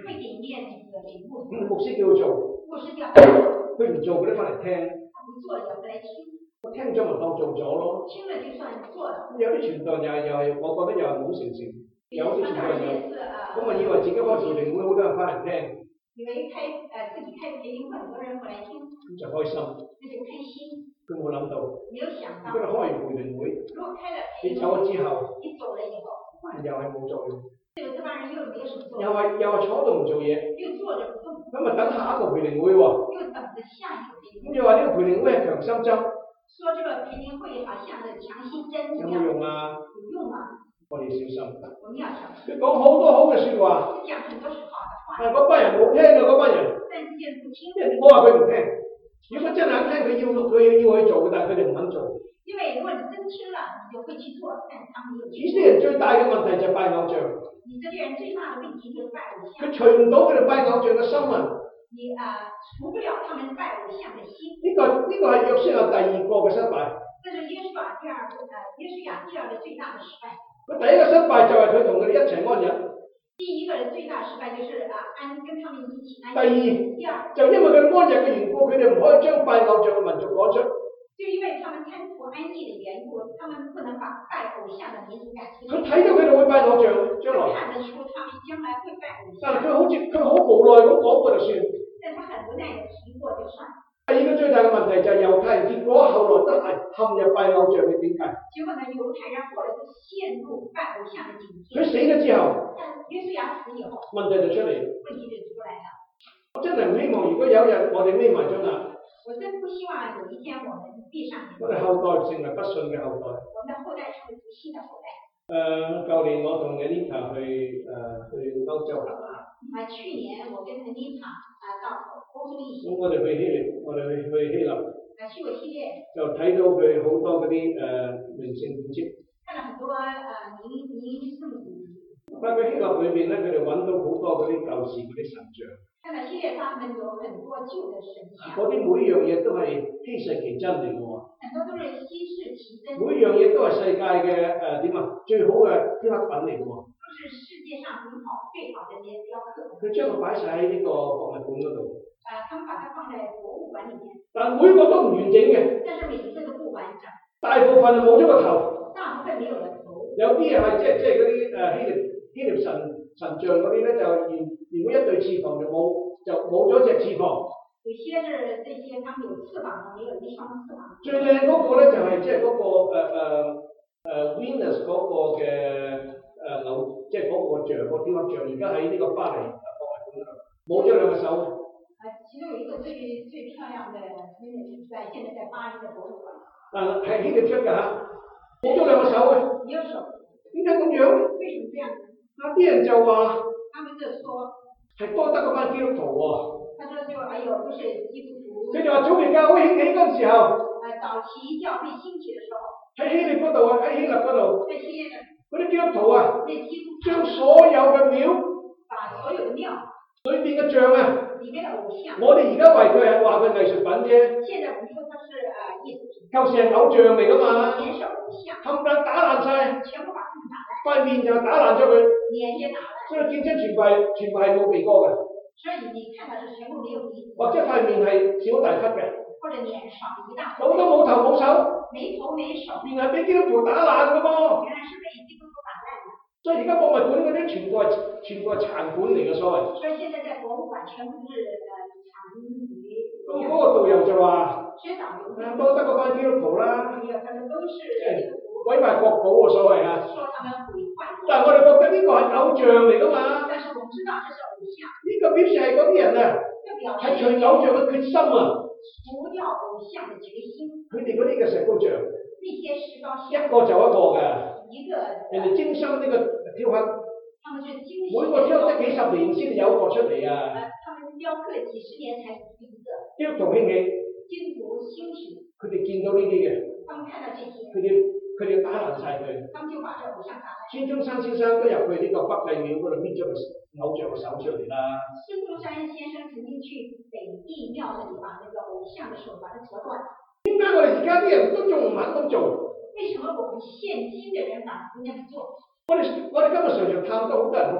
會給面子給牧師， 牧師叫佢做， 牧師叫他做， 佢唔做，佢都翻嚟聽。 他不做有的來聽， 我聽咗咪當做咗咯。 聽了就算做了。 有啲傳道又係又係，我覺得又係冇誠誠，有啲傳道又咁啊，以為自己開培靈會好多人翻嚟聽。 以為開誒、呃、自己開培靈會，很多人回來聽， 咁就開心。 那就開心。 佢冇諗到， 沒有想到， 如果你開完培靈會， 如果開了你走咗之後， 你走了以後， 又係冇作用。 這個這幫人又沒有什麼作用， 又係又係坐度唔做嘢， 又坐着不動， 咁啊等下一個培靈會喎。 又等着下一個培靈會。 咁又話呢個培靈會係強心針， 說這個培靈會好像係強心針一樣， 有冇用啊？ 有用啊！ 我哋小心。 我們要小心。 佢講好多好嘅説話， 講很多是好的話， 但係嗰班人冇聽啊，嗰班人。 但這些人不聽。 我話佢唔聽，如果真係肯聽，佢要佢要要去做嘅，但係佢哋唔肯做。 因為如果你真聽了，你就會去做，但係他們沒有去做。 以色列人最大嘅問題就係拜偶像。 以色列人最大的問題就是拜偶像。 佢除唔到佢哋拜偶像嘅心啊！ 你啊，除不了他們拜偶像嘅心。 呢、這個呢、這個係約書亞第二個嘅失敗。 這是約書亞第二個誒，約書亞第二個最大的失敗。 佢第一個失敗就係佢同佢哋一齊安逸。 第一個最大失敗就是啊安跟他們一起安逸。 第二， 第二就因為佢安逸嘅緣故，佢哋唔可以將拜偶像嘅民族趕出。 就因為他們貪圖安逸的緣故，他們不能把拜偶像的民族趕出去。 佢睇到佢哋會拜偶像，將來。 看得出他們將來會拜偶像。 但係佢好似佢好無奈咁講過就算。 但他很無奈地提過就算。 第二個最大嘅問題就係猶太人，結果後來都係陷入拜偶像嘅境界。 結果呢，猶太人後來就陷入拜偶像嘅境界。 佢死咗之後， 但約書亞死以後， 問題就出嚟。 問題就出來了。 我真係唔希望，如果有一日我哋匿埋咗啦。 我真不希望有一天我們閉上眼。 我哋後代成為不信嘅後代。 我們的後代成為不信的後代。 誒、呃，舊年我同 Anita 去誒、呃、去歐洲行下。 啊，去年我跟 Anita 啊到歐洲一行。 咁我哋去希臘，我哋去去希臘。 啊，去過希臘。 就睇到佢好多嗰啲誒名勝古蹟。 看了很多誒名名勝古蹟。 但係希臘裏邊咧，佢哋揾到好多嗰啲舊時嗰啲神像。 看到希臘他們有很多舊的神像。 嗰啲每樣嘢都係稀世奇珍嚟嘅喎。 很多都是稀世奇珍。 每樣嘢都係世界嘅誒點啊，最好嘅雕刻品嚟嘅喎。 都是世界上很好最好的那些雕刻。 佢將佢擺晒喺呢個博物館嗰度。 啊，他們把它放在博物館裡面。 但每個都唔完整嘅。 但是每一個都不完整。 大部分係冇咗個頭。 大部分沒有了頭。 有啲係即係即係嗰啲誒希臘希臘神神像嗰啲咧，就原原本一對翅膀就冇就冇咗隻翅膀。 有些是這些，他們有翅膀，沒有一雙翅膀。 最靚嗰個咧就係即係嗰個誒誒誒 Venus 嗰個嘅誒偶，即係嗰個像個雕刻像，而家喺呢個巴黎博物館度，冇咗兩個手。 啊，其中有一個最最漂亮的 Venus 在現在在巴黎的博物館。 啊，係希臘出㗎嚇，冇咗兩個手嘅。 沒有手。 點解咁樣？ 為什麼這樣呢？ 啊！啲人就話， 他們就說係多得嗰班基督徒喎。 他說就哎呦，都是基督徒。 佢就話早期教會興起嗰陣時候， 誒早期教會興起嘅時候， 喺希臘嗰度啊，喺希臘嗰度， 在希臘嗰啲基督徒啊， 基督將所有嘅廟， 把所有嘅廟裏邊嘅像啊， 裡面嘅偶像， 我哋而家為佢係話佢藝術品啫。 現在我們說它是誒藝術品。 舊時係偶像嚟㗎嘛， 也是偶像。 冚唪唥打爛晒， 全部把它們打爛。 塊面就打爛咗佢。 臉也打爛。 所以見親全部係全部係冇鼻哥嘅。 所以你看到是全部沒有鼻子。 或者塊面係小大忽嘅。 或者臉少一大。 冇都冇頭冇手。 沒頭沒手。 原來俾基督徒打爛㗎噃。 原來是被基督徒打爛的。 所以而家博物館嗰啲全部係全部係殘館嚟嘅所謂。 所以現在在博物館全部是誒殘餘。 咁嗰個導遊就話： 學導遊。 誒多得嗰班基督徒啦。 因為他們都是基督徒。 毀壞國寶喎所謂啊。 說他們毀壞。 但係我哋覺得呢個係偶像嚟㗎嘛。 但是我們知道這是偶像。 呢個表示係嗰啲人啊，係除偶像嘅決心啊。 除掉偶像嘅決心。 佢哋嗰啲嘅石膏像。 那些石膏像。 一個就一個嘅。 一個。 人哋精心呢個雕刻。 他們是精心。 每個雕刻幾十年先有一個出嚟啊。 誒，他們雕刻幾十年才出一個。 基督徒興起。 基督徒興起。 佢哋見到呢啲嘅。 他們看到這些。佢哋佢哋打爛晒佢。 他們就把這偶像打爛。 孫中山先生都入去呢個北帝廟嗰度搣咗個偶像嘅手出嚟啦。 孫中山先生曾經去北帝廟那裡把那個偶像嘅手把它折斷。 點解我哋而家啲人都仲唔肯咁做？ 為什麼我們現今嘅人反而不這樣做？ 我哋我哋今日常常探到好多人屋企。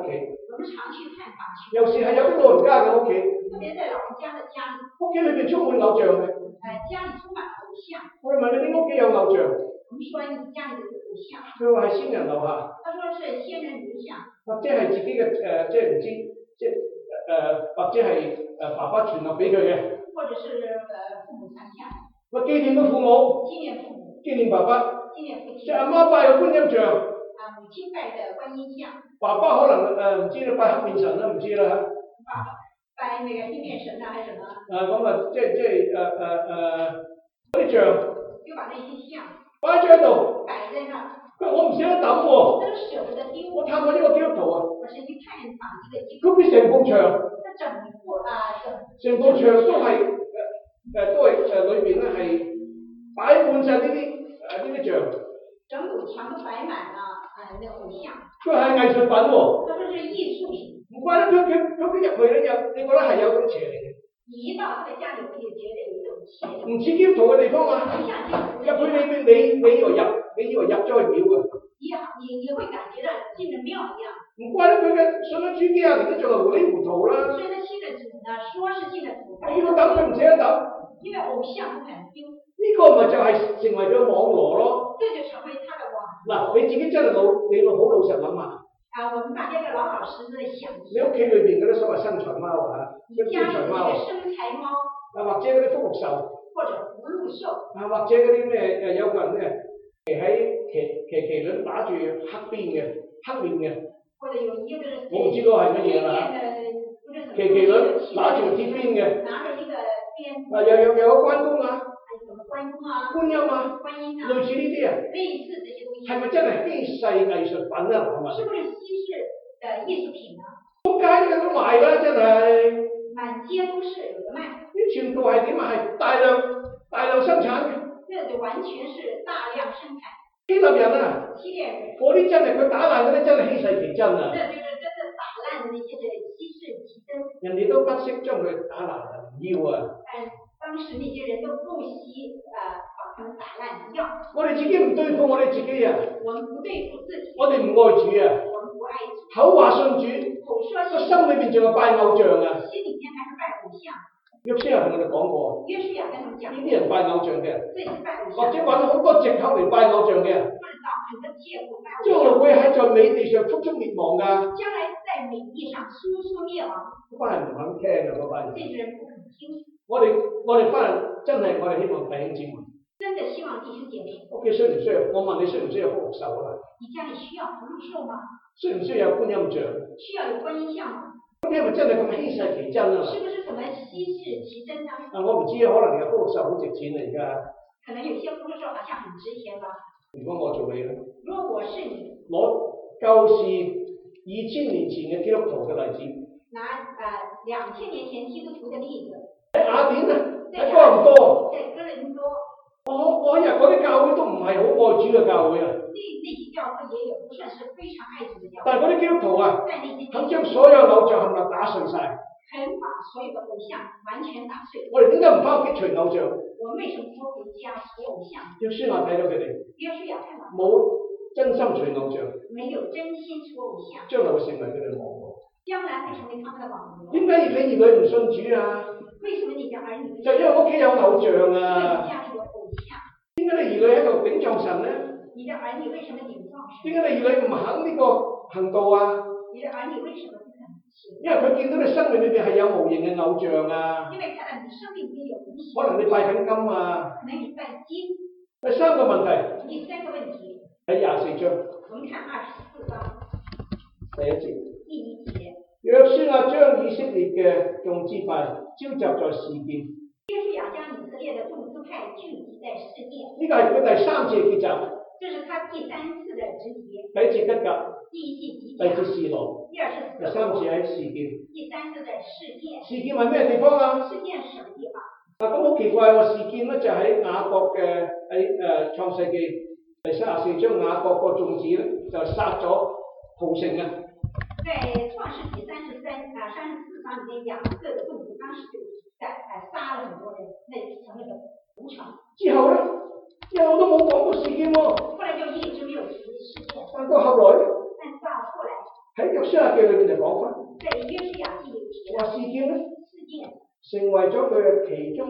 我們常去探訪。 有時係有啲老人家嘅屋企， 特別在老人家的家裏， 屋企裏邊充滿偶像嘅。 誒，家裏充滿偶像。 我哋問你：你屋企有偶像？ 我們說你家裏有偶像。 佢話係先人留下。 他說是先人留下。 或者係自己嘅誒，即係唔知，即係誒，或者係誒爸爸傳落俾佢嘅。 或者是誒父母傳下。 我紀念佢父母。紀念父母。紀念爸爸。紀念父親。即係阿媽拜嘅觀音像。啊，母親拜嘅觀音像。爸爸可能誒唔知啦，拜黑面神啦，唔知啦嚇。 爸爸拜那個黑面神啊，還是什麼？ 誒咁啊，即係即係誒誒誒嗰啲像。 就把那些像。 擺咗喺度。 擺在那。 佢話我唔捨得抌喎。 都捨不得丟。 我探過呢個基督徒啊。 我是去探訪呢個基督徒。 佢俾成埲牆。 佢整個啊整。 成埲牆都係誒誒都係誒裏邊咧係擺滿晒呢啲誒呢啲像。 整堵牆都擺滿啦誒那偶像。 佢係藝術品喎。 佢說是藝術品。 唔怪得佢佢佢佢入去咧有，你覺得係有種邪靈嘅。 一到佢嘅家裏，我就覺得有一種邪靈。 唔似基督徒嘅地方啊。入去裏邊你你以為入，你以為入咗去廟㗎。 你你你會感覺到進了廟一樣。唔怪得佢嘅信咗主幾廿年都仲係糊裡糊塗啦。 所以他信了主呢，說是信了主。 呢個抌佢唔捨得抌。 因為偶像不肯丟。 呢個咪就係成為咗網羅咯。 這就成為他的網。 嗱，你自己真係老，你好老實諗下。 啊，我們大家嘅老老實實地想。 你屋企裏邊嗰啲所謂身材貓啊，啲身材貓。 身材貓。 啊，或者嗰啲福祿壽。 或者福祿壽。啊， 或者嗰啲咩誒有個人咧騎喺騎騎騎輪打住黑邊嘅黑面嘅。或者有一個就是。我唔知嗰個係乜嘢啦。騎騎輪打住鐵邊嘅。拿住呢個鞭。啊，又又有個關公啊。關公啊。觀音啊。觀音啊。類似呢啲啊。類似這些東西。係咪真係稀世藝術品啊？係咪？是不是稀世嘅藝術品啊？仆街都有得賣啦，真係。滿街都是有得賣。啲全部係點啊？係大量大量生產嘅。這就完全是大量生產。希臘人啊。希臘人。嗰啲真係佢打爛嗰啲真係稀世奇珍啊。這就是真正打爛的那些是稀世奇珍。人哋都不惜將佢打爛啊，唔要啊。當時那些人都不惜呃把他們打爛不要。我哋自己唔對付我哋自己啊。我們不對付自己。我哋唔愛主啊。我們不愛主。口話信主，口說個心裏邊仲係拜偶像啊。心裏面還是拜偶像。約書亞同我哋講過。約書亞跟他們講。呢啲人拜偶像嘅。這是拜偶像。或者揾好多藉口嚟拜偶像嘅。或者找很多借口拜偶像。將來會喺在美地上速速滅亡㗎。將來在美地上速速滅亡。嗰班人唔肯聽啊，嗰班人。這些人不肯聽。我哋我哋翻嚟真係我哋希望弟兄姊妹。真的希望弟兄姐妹。屋企需唔需要？我問你需唔需要福祿壽啊？你家裏需要福祿壽嗎？需唔需要有觀音像？需要有觀音像嗎？咁係咪真係咁稀世奇珍啊？是不是什麼稀世奇珍啊？啊，我唔知啊，可能有福祿壽好值錢啊而家。可能有些福祿壽好像很值錢吧。如果我做你咧？如果我是你。攞舊時二千年前嘅基督徒嘅例子。拿誒兩千年前基督徒嘅例子。雅典啊，喺哥林多。在哥林多。我我日嗰啲教會都唔係好愛主嘅教會啊。那那些教會也有不算是非常愛主嘅教會。但係嗰啲基督徒啊，肯將所有偶像冚唪唥打碎晒。肯把所有嘅偶像完全打碎。我哋點解唔翻屋企除偶像？我為什麼不回家除偶像？約書亞睇到佢哋。約書亞看到。冇真心除偶像。沒有真心除偶像。將來會成為佢哋網羅。將來會成為他們嘅網羅。點解你兒女唔信主啊？為什麼你嘅兒女？就因為屋企有偶像啊。家裏有偶像。點解你兒女喺度頂撞神咧？你嘅兒女為什麼頂撞神？點解你兒女唔肯呢個行道啊？你嘅兒女為什麼不肯行？因為佢見到你生命裏邊係有無形嘅偶像啊。因為看到你生命裏邊有無形。可能你拜緊金啊。可能你拜金。第三個問題。第三個問題。喺廿四章。我們看二十四章。第一節。第一節。約書亞將以色列嘅眾支派召集在示劍。約書亞將以色列的眾支派聚集在示劍。呢個係佢第三次結集。這是他第三次的集結。第一次吉甲。第一次吉甲。第二次示羅。第二次示羅。第三次喺示劍。第三次在示劍。示劍係咩地方啊？示劍係什麼地方？啊，咁好奇怪喎！示劍咧就喺雅各嘅喺誒創世記第三十四章，雅各個眾子咧就殺咗屠城啊。在創世記三十三啊三十四章裏面，雅各的眾子當時就在誒殺了很多人，那成那個屠城。之後咧，之後我都冇講過示劍喎。後來就一直沒有提示劍。但到後來咧，但到後來喺約書亞記裏面就講翻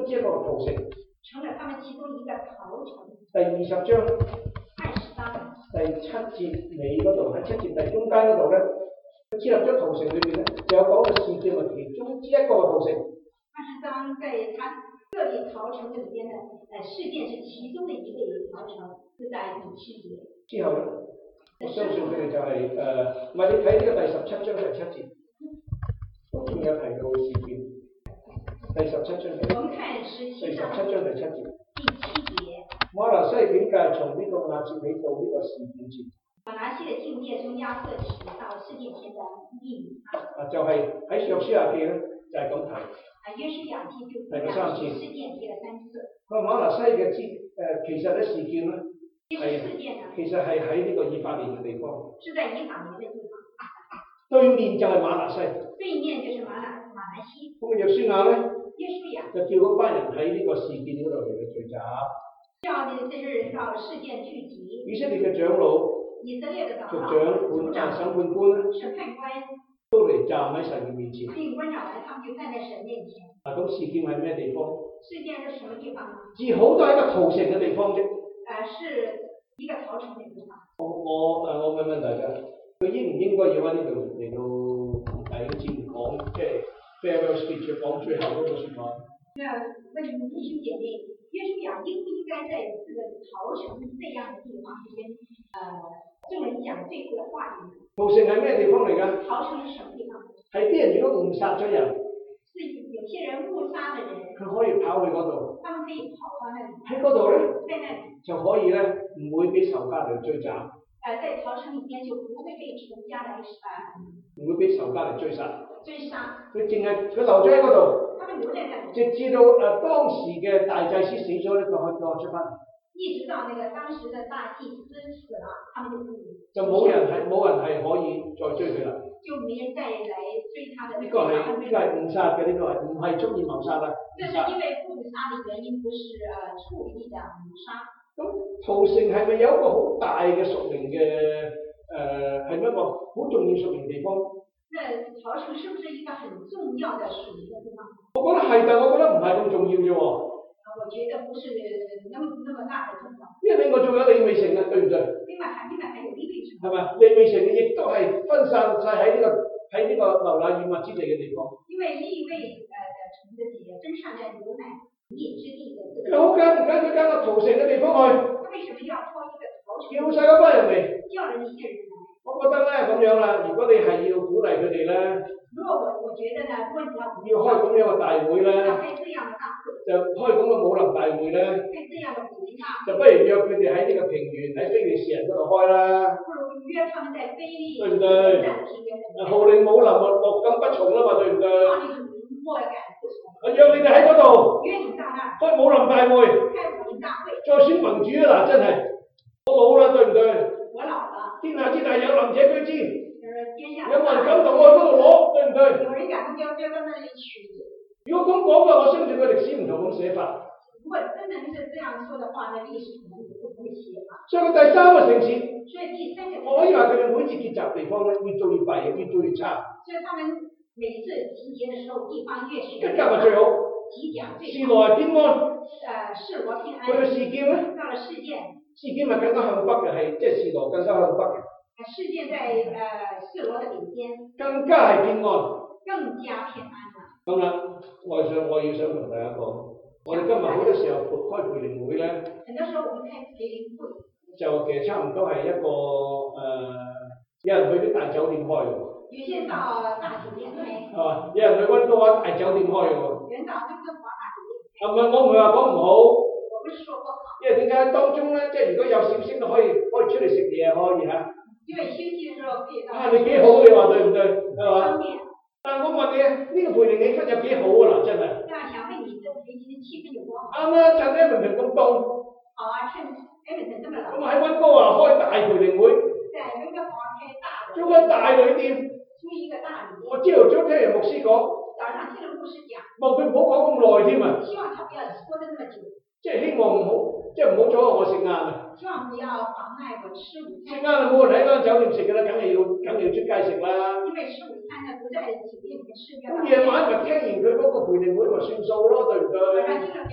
之一個屠城。 成了他們其中一個逃城。 第二十章二十章第七節尾嗰度，喺七節第中間嗰度咧，切入咗屠城裏邊咧，就有講到示劍係其中之一個屠城。 二十章在他各地逃城裏邊呢，誒示劍是其中的一個逃城，是在第七節。 之後咧，我相信佢哋就係、是、誒，唔、呃、係你睇呢個第十七章第七節，都仲有提到示劍。第十七章。我們看十七章。第十七章第七節。 第七節。 馬拿西境界從呢個亞設起到呢個示劍前。 馬拿西嘅境界從亞設起到示劍前嘅一米三。啊， 就係喺約書亞記咧，就係咁提。 啊，約書亞記就提咗三次。 示劍提咗三次。 個馬拿西嘅支誒，其實咧示劍咧係其實係喺呢個以法蓮嘅地方。是在以法蓮嘅地方。對面就係馬拿西。 對面就是馬拿馬拿西。 咁啊，約書亞咧？ 約書亞就叫嗰班人喺呢個示劍嗰度嚟嘅聚集。 叫呢這些人到示劍聚集。 以色列嘅長老、 以色列嘅長老、 族長、管啊審判官、 審判官都嚟站喺神嘅面前。 並官長來，他們就站在神面前。 啊，咁示劍係咩地方？ 示劍是什麼地方呢？ 至好都係一個屠城嘅地方啫。誒、 呃，是一個逃城嘅地方。 我我誒，我問問大家，佢應唔應該要喺呢度嚟到第一節講，即係 farewell speech 講最後嗰個説話？ 那問你們弟兄姐妹，約書亞應不應該在這個逃城這樣的地方去跟呃眾人講最後的話語？ 屠城係咩地方嚟㗎？ 逃城是什麼地方？ 係啲人如果誤殺咗人， 是有些人誤殺的人， 佢可以跑去嗰度， 他們可以跑到那裡， 喺嗰度咧， 在那裡就可以咧，唔會俾仇家嚟追斬。 誒，在逃城裡面就不會被仇家嚟誒， 唔會俾仇家嚟追殺。追殺。 佢淨係佢留咗喺嗰度。 他們留在那裡。直至到誒、呃、當時嘅大祭司死咗咧，就可以再出翻。 一直到那個當時嘅大祭司死了，他們就不就冇人係冇人係可以再追佢啦。就沒人再嚟追他的。呢個係呢個係誤殺嘅，呢、這個係唔係蓄意謀殺啦。 這是因為誤殺的原因，不是誒蓄意的謀殺。 咁屠城係咪有一個好大嘅屬靈嘅誒係一個好重要屬靈地方？ 那逃城是不是一個很重要的屬靈嘅地方？ 我覺得係，但我覺得唔係咁重要啫喎。 我覺得不是那麼那麼大的重要。因為另外仲有利未城啊，對唔對？ 另外還另外還有利未城。係咪？利未城亦都係分散晒喺呢個喺呢個牛奶與蜜之地嘅地方。因為利未誒嘅城嘅地分散在牛奶蜜之地嘅。佢好揀唔揀佢揀個屠城嘅地方去？ 他為什麼要挑一個逃城？ 叫晒嗰班人嚟。 叫了一些人嚟。 我覺得咧咁樣啦，如果你係要鼓勵佢哋咧， 如果我我覺得呢，如果你要要開咁樣嘅大會咧， 要開這樣嘅大會， 就開咁嘅武林大會咧， 開這樣嘅武林大會， 就不如約佢哋喺呢個平原喺非利士人嗰度開啦。 不如約他們在非利士對唔對？號令武林莫莫敢不從啦嘛，對唔對？ 號令莫敢不從。 我約你哋喺嗰度， 約你到那， 開武林大會， 開武林大會， 再選盟主啊嗱，真係我老啦，對唔對？ 我老了。天下之大有能者居之，有冇人敢同我去嗰度攞，對唔對？ 有人敢就就到那裡取。 如果咁講嘅，我相信個歷史唔同咁寫法。 如果真的是這樣說的話，那歷史可能就不會寫法。 所以佢第三個城市， 所以第三個， 我可以話佢哋每次結集地方咧，越做越弊，越做越差。 所以他們每次集結嘅時候，地方越選。 一集係最好。 集結最好。 示羅係平安。誒， 示羅平安。 去到示劍咧？ 到了示劍。示劍咪更加向北嘅，係即係示羅更加向北嘅。 示劍在誒示羅嘅頂邊。更加係平安。 更加平安啦。 咁啦，我想我要想同大家講，我哋今日好多時候開培靈會咧。 很多時候我們開培靈會。就其實差唔多係一個誒、呃，有人去啲大酒店開嘅。 有些到大酒店開。係嘛？ 有人去溫哥華大酒店開嘅喎。 有人到溫哥華大酒店。 啊唔係，我唔係話講唔好。 我不是說不好。因為點解當中咧，即係如果有小息都可以可以出嚟食嘢可以嚇。 因為休息嘅時候可以到。 啊，你幾好你話對唔對？係嘛？ 方便。但我問你，呢、這個培靈氣氛有幾好啊嗱，真係。 對啊，想問你，這培靈嘅氣氛有多好？ 啱啦，趁 Edmonton 咁凍。 好啊，趁 Edmonton 這麼冷。咁喺溫哥華開大培靈會。 在溫哥華開大。 租間大旅店。 租一個大旅店。我朝頭早聽完牧師講。 早上聽了牧師講。望佢唔好講咁耐添啊。 希望他不要說得那麼久。 即係希望唔好，即係唔好阻礙我食晏啊。 希望不要妨礙我吃午餐。食晏就冇人喺間酒店食㗎啦，梗係要梗係要出街食啦。 因為吃午餐呢，不在酒店裡面吃。咁夜晚咪聽完佢嗰個培靈會咪算數咯，對唔對？ 晚上聽了他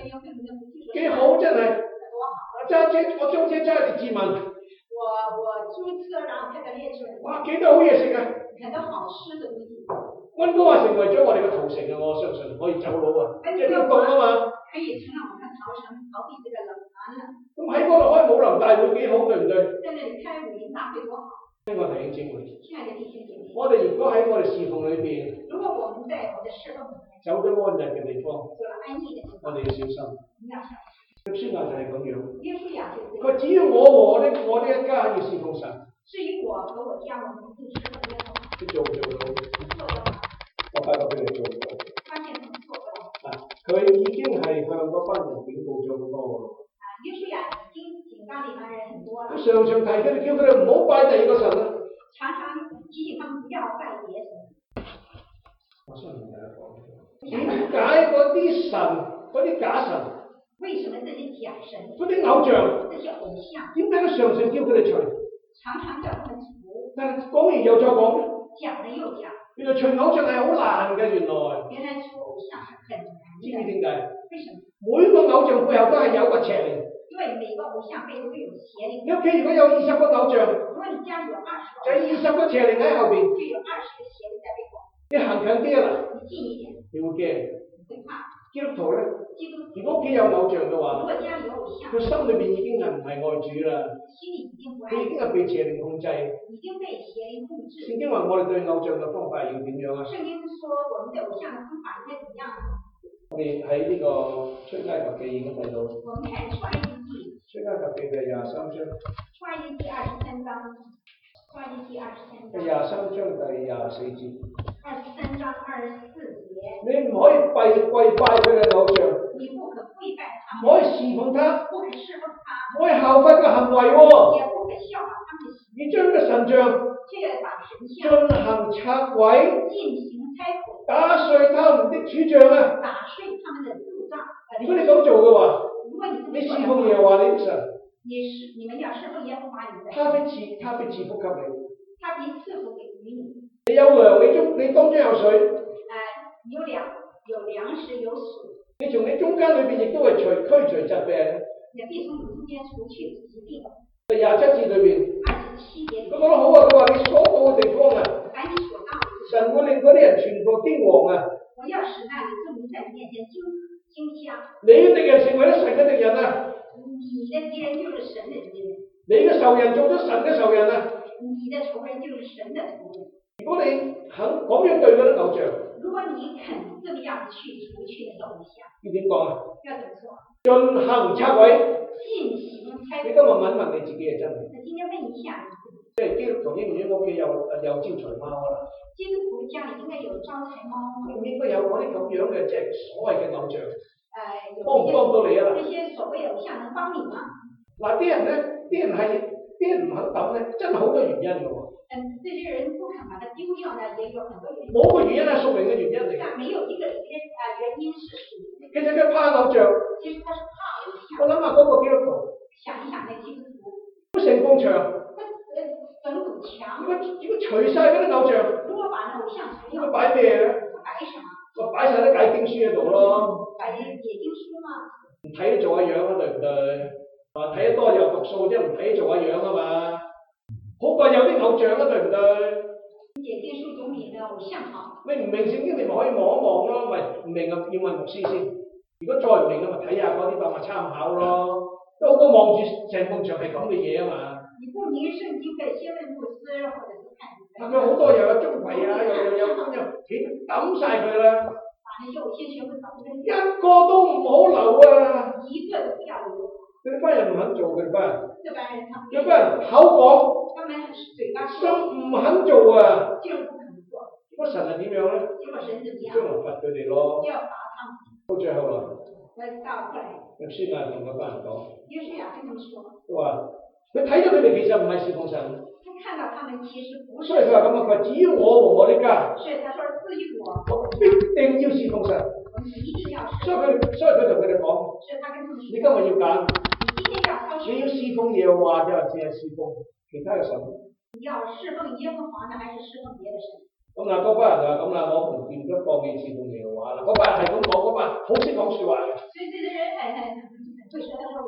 真係多好。 揸車，我將車揸去自問， 我我租車然後開到列車， 哇幾多好嘢食啊！ 很多好吃的東西。 溫哥華成為咗我哋嘅屠城啊！我相信可以走佬啊，即係呢個凍啊嘛。 可以成了我們逃城，逃避這個冷寒了。 咁喺嗰度開武林大會幾好，對唔對？ 在那裡開武林大會多好。 呢個弟兄姊妹， 親愛的弟兄姐妹， 我哋如果喺我哋侍奉裏邊， 如果我們在我的侍奉裡面走咗安逸嘅地方， 走了安逸的地方， 我哋要小心。 我們要小心。 約書亞就係咁樣。 約書亞就是。 佢只要我和我呢我呢一家要侍奉神。 至於我和我家，我們一定侍奉耶和華。 佢做唔做到？ 做到。 我發覺佢哋做唔到。 發現他們做不到。 啊，佢已經係向嗰班人警告咗好多咯。 啊，約書亞已經警告你班人很多了。 佢常常提佢哋，叫佢哋唔好拜第二個神啦。 常常提醒他們不要拜別神。 我想同大家講，點解嗰啲神、嗰啲假神？ 為什麼這些假神？ 嗰啲偶像？ 這些偶像？ 點解佢常常叫佢哋除？ 常常叫他們除。 但係講完又再講。 講了又講。 原來除偶像係好難嘅，原來。 原來除偶像係很難嘅。 知唔知點解？ 為什麼？ 每個偶像背後都係有個邪靈。 因為每個偶像背後都有邪靈。 你屋企如果有二十個偶像， 如果你家裏有二十個， 就二十個邪靈喺後邊， 就有二十個邪靈在背後。 你行近啲啊啦， 你近一點， 你會驚。 會怕。 基督徒咧， 基督徒如果屋企有偶像嘅話， 如果家裏有偶像， 佢心裏邊已經係唔係愛主啦， 心裏已經不愛， 佢已經係被邪靈控制。 已經被邪靈控制。 聖經話我哋對偶像嘅方法要點樣啊？ 聖經說我們對偶像嘅方法應該點樣？ 我哋喺呢個出埃及記已經睇到。 我們看出埃及記。 出埃及記第廿三章。 出埃及記二十三章。出埃及記二十三章。 第廿三章第廿四節。 二十三章二十四節。 你唔可以跪跪拜佢嘅偶像。 你不可跪拜他。 唔可以侍奉他。 不可侍奉他。 唔可以效法佢嘅行為喎。 也不可效法他們嘅行為。 你將個神像。 這個把神像。 進行拆毀。 進行拆毀。 打碎他們的柱像啊！ 打碎他們的柱像。 如果你咁做嘅話， 如果你你侍奉耶和華你的神。 你是你們要侍奉耶和華你的神。 他必賜他必賜福給你。 他必賜福給你。 你有糧，你中你當中有水。 誒、呃，有糧有糧食有水。 你從你中間裏邊亦都係除驅除疾病。 也必從你中間除去疾病。 第廿七節裏邊。 二十七節。 佢講得好啊！佢話你所到嘅地方啊， 凡你所到， 神會令嗰啲人全部驚惶啊！ 我要使那裡眾民在你面前驚驚嚇。 你嘅敵人成為咗神嘅敵人啊！ 你的敵人就是神的敵人。 你嘅仇人做咗神嘅仇人啊！ 你的仇人就是神的仇人。 如果你肯咁樣對嗰啲偶像， 如果你肯這麼樣去除去你的偶像， 要點講啊？ 要怎麼做？ 進行拆毀。 進行拆毀。 你今日問一問你自己係真係。 我今天問一下。 即係基督徒應唔應該屋企有有招財貓啊？ 基督徒家裡應該有招財貓。 應唔應該有嗰啲咁樣嘅即係所謂嘅偶像？誒、 呃， 幫唔幫到你啊？ 這些所謂偶像能幫你嗎？嗱， 啲人咧，啲人係啲人唔肯抌咧，真係好多原因嘅喎。 嗯，這些人不肯把它丟掉呢，也有很多原因。 冇個原因係屬靈嘅原因嚟。 但沒有一個原因啊，原因是屬靈的。 其實佢怕偶像。 其實他是怕偶像。 我諗下嗰個基督徒。 想一想，那基督徒。 都成埲牆。 整堵牆。 如果如果除晒嗰啲偶像， 如果把那偶像除掉， 咁擺咩咧？ 擺什麼？ 我擺晒啲解經書喺度咯。 擺解經書嘛。 唔睇都做下樣啊，對唔對？啊，睇得多又讀數，即係唔睇做下樣啊嘛。好過有啲偶像啊，對唔對？ 解經書總比那偶像好。 你唔明聖經，你咪可以望一望咯，咪唔明啊要問牧師先。如果再唔明嘅咪睇下嗰啲當咪參考咯。都好過望住成埲牆係咁嘅嘢啊嘛。 你不明聖經可以先問牧師，或者是看。 係咪好多又有鐘馗啊，又又有咁又斷抌晒佢啦？ 把那些偶像全部抌咗， 一個都唔好留啊！ 一個都不要留。 佢哋班人唔肯做，佢哋班人。 這班人他們。 有班人口講。 他們嘴巴說。 心唔肯做啊！ 就是不肯做。 結果神係點樣咧？ 結果神點樣？ 將來罰佢哋咯。 要罰他們。 到最後啦。 我到後來。 約書亞同嗰班人講。 約書亞跟他們說。 佢話：佢睇到佢哋其實唔係侍奉神。 他看到他們其實不是。 所以佢話咁啊，佢話只要我和我的家。 所以他說至於我。 我必定要侍奉神。 我們一定要。 所以佢，所以佢同佢哋講。 所以他跟他們說。 你今日要揀。 你今天要挑選。 你要侍奉耶和華定係淨係侍奉其他嘅神？ 你要侍奉耶和華呢，還是侍奉別的神？ 咁嗱，嗰班人就係咁啦，我唔見得放棄侍奉耶和華啦。嗰班人係咁講，嗰班好識講説話嘅。 所以這個人很很很會說，他說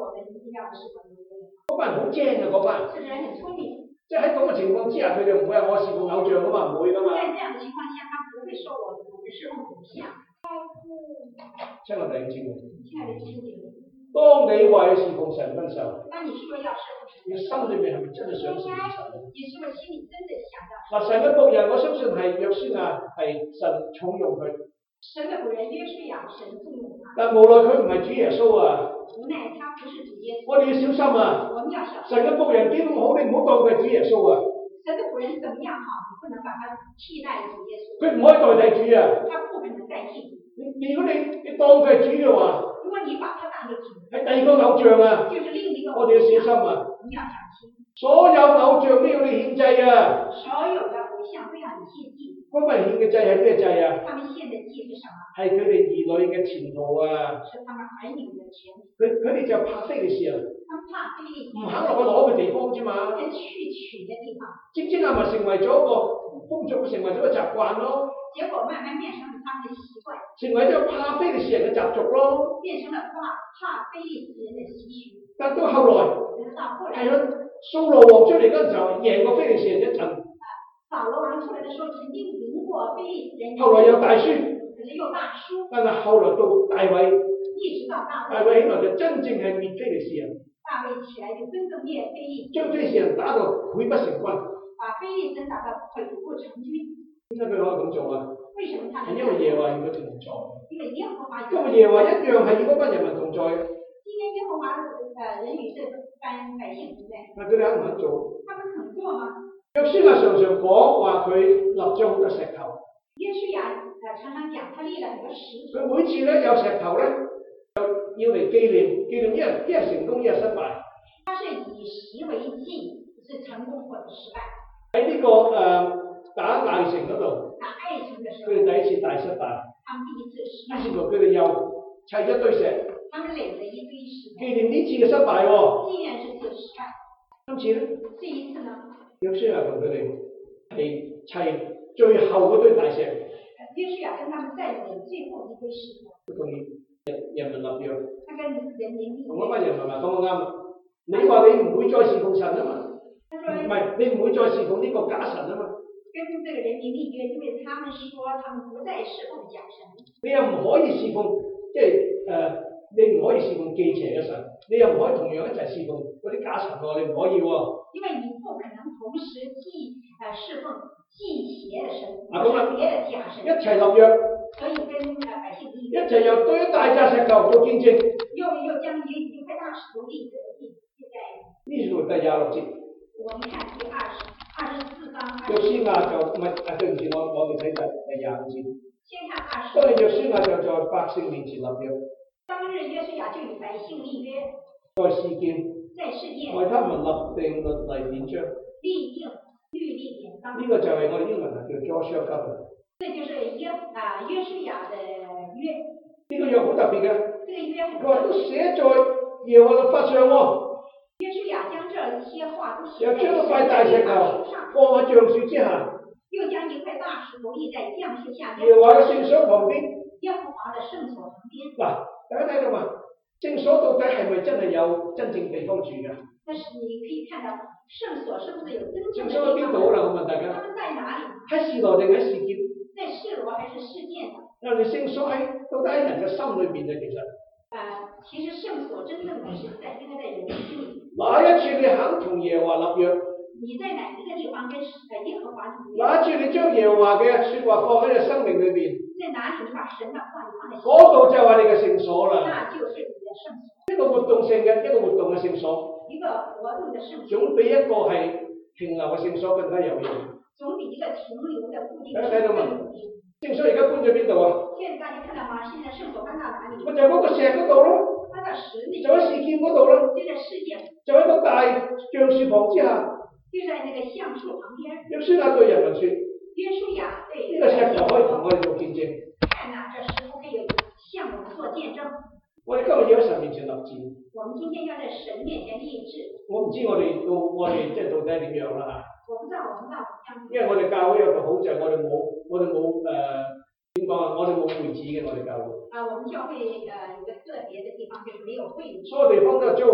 要的侍奉耶和華。 嗰班人好精啊，嗰班。 這人很聰明。 即係喺咁嘅情況之下，佢哋唔會話我侍奉偶像噶嘛，唔會噶嘛。 在這樣的情況下，他不會說我我們侍奉偶像。 親愛的弟兄姊妹， 親愛的弟兄姊妹， 當你話要侍奉神嗰陣時候， 當你說要侍奉神， 你心裏面係咪真係想侍奉神？ 你是不是心裡真的想要？ 嗱，神嘅僕人，我相信係約書亞係神重用佢。 神嘅僕人約書亞，神重用他。 但無奈佢唔係主耶穌啊。 無奈他不是主耶穌。 我哋要小心啊！ 我們要小心。 神嘅僕人幾咁好，你唔好當佢係主耶穌啊！ 神嘅僕人怎麼樣好，你不能把他替代主耶穌。 佢唔可以代替主啊！ 他不可能代替主。 如果你你當佢係主嘅話， 如果你把他當作主， 係第二個偶像啊！ 就是另一個。 我哋要小心啊！ 我們要小心。 所有偶像都要你獻祭啊！ 所有的偶像都要你獻祭。 嗰份獻嘅祭係咩祭啊？ 他們獻的祭是什麼？ 係佢哋兒女嘅前途啊！ 是他們兒女嘅前途。 佢佢哋就怕非利士啊！ 他們怕非利士。 唔肯落去攞嘅地方啫嘛。 人去取嘅地方。正正係咪成為咗一個風俗，成為咗個習慣咯？ 結果慢慢變成了他們嘅習慣。 成為咗怕非利士人嘅習俗咯。 變成了怕怕非利士人嘅習俗。 但到後來，係咯，掃羅王出嚟嗰陣時候，贏過非利士人一陣。 掃羅王出嚟嘅時候，曾經贏過非利士人。 後來有大輸。 可是又大輸。 但係後來到大衛。 一直到大衛。 大衛起來就真正係滅非利士人。 大衛起來就真正滅非利士人。 將非利士人打到潰不成軍。 把非利士人打到潰不成軍。 點解佢可以咁做啊？ 為什麼他能？ 係因為耶和華與佢同在。 因為耶和華。 今日耶和華一樣係與嗰班人民同在嘅。 今天耶和華誒人與這班百姓同在。 但佢哋肯唔肯做？ 他們肯做嗎？ 約書亞常常講話佢立咗好多石頭。 約書亞誒常常講，他立了很多石頭。 佢每次咧有石頭咧，就要嚟紀念，紀念一日一日成功，一日失敗。 他是以石為記，是成功或者失敗。 喺呢、這個誒、呃、打艾城嗰度， 打艾城嘅時候， 佢哋第一次大失敗。 他們第一次失敗。 於是乎佢哋又砌一堆石。 他們壘了一堆石。 紀念呢次嘅失敗喎、哦。 紀念這次失敗。 今次咧？ 這一次呢？ 約書亞同佢哋係砌最後嗰堆大石。 約書亞跟他們再壘最後一堆石頭。 同人人民立約。 他跟人民立約。 同嗰班人民話講得啱。你話你唔會再侍奉神啊嘛？唔係，你唔會再侍奉呢個假神啊嘛？ 跟這個人民立約，因為他們說他們不再侍奉假神。 你又唔可以侍奉，即係誒、呃，你唔可以侍奉忌邪嘅神，你又唔可以同樣一齊侍奉嗰啲假神喎，你唔可以喎。 因為你不可能同時祭誒侍奉忌邪嘅神， 啊咁啊， 別的假神。 一齊立約。 所以跟誒百姓立約。 一齊又堆大隻石頭做見證。 又又將一一塊大石頭立立立在。 呢度第廿六節。 我們看第二十二十四章。 約書亞就唔係啊，對唔住，我我哋睇就第廿五節。 先看二十。 當日約書亞就在百姓面前立約。 當日約書亞就與百姓立約。 在示劍。 在示劍。 為他們立定律例典章。 立定律例典章。 呢個就係我哋英文啊叫 Joshua Covenant。 這就是約啊約書亞的約。 呢個約好特別嘅。 這個約。 佢話都寫在耶和華律法上喎。 約書亞將這些話都寫又將一塊大石頭放喺橡樹之下。 又將一塊大石頭立在橡樹下。 耶和華嘅聖所旁邊。 耶和華的聖所旁邊。 嗱，大家睇到嘛？聖所到底係咪真係有真正地方住㗎？ 但是你可以看到聖所是不是有真正的地方？ 聖所喺邊度啦？我問大家。 他們在哪裡？ 喺示羅定喺示劍？ 在示羅還是示劍呢？ 因為聖所喺到底喺人嘅心裏面嘅其實。 誒、呃，其實聖所真正的是在應該在人的心裡。 哪一處你肯同耶和華立約？ 你在哪一個地方跟誒耶和華立約？ 哪一處你將耶和華嘅説話放喺你生命裏邊？ 在哪裡你把神的話語放在？ 嗰度就係你嘅聖所啦。 那就是你的聖所。 一個活動性嘅一個活動嘅聖所。 一個活動嘅聖所。 總比一個係停留嘅聖所更加有用。 總比一個停留嘅固定嘅聖所更有用。聖所而家搬咗邊度啊？ 現在大家看到嗎？現在聖所搬到哪裡？ 咪就係嗰個石嗰度咯。 搬到石裏。 就喺示劍嗰度咯。 就在示劍。 就喺個大橡樹旁之下。 就在那個橡樹旁邊。 約書亞對人民説： 約書亞對。 呢個石頭可以同我哋做見證。 看啊，這石頭可以向我們做見證。 我哋今日要喺神面前立志。 我們今天要在神面前立志。 我唔知我哋到我哋即係到底點樣啦嚇。 我不知道我們到底點樣。 因為我哋教會有個好就係我哋冇我哋冇誒點講啊，我哋冇會址嘅我哋教會。 啊，我們教會誒、呃、有個特別嘅地方就是沒有會址。 所有地方都係租嘅。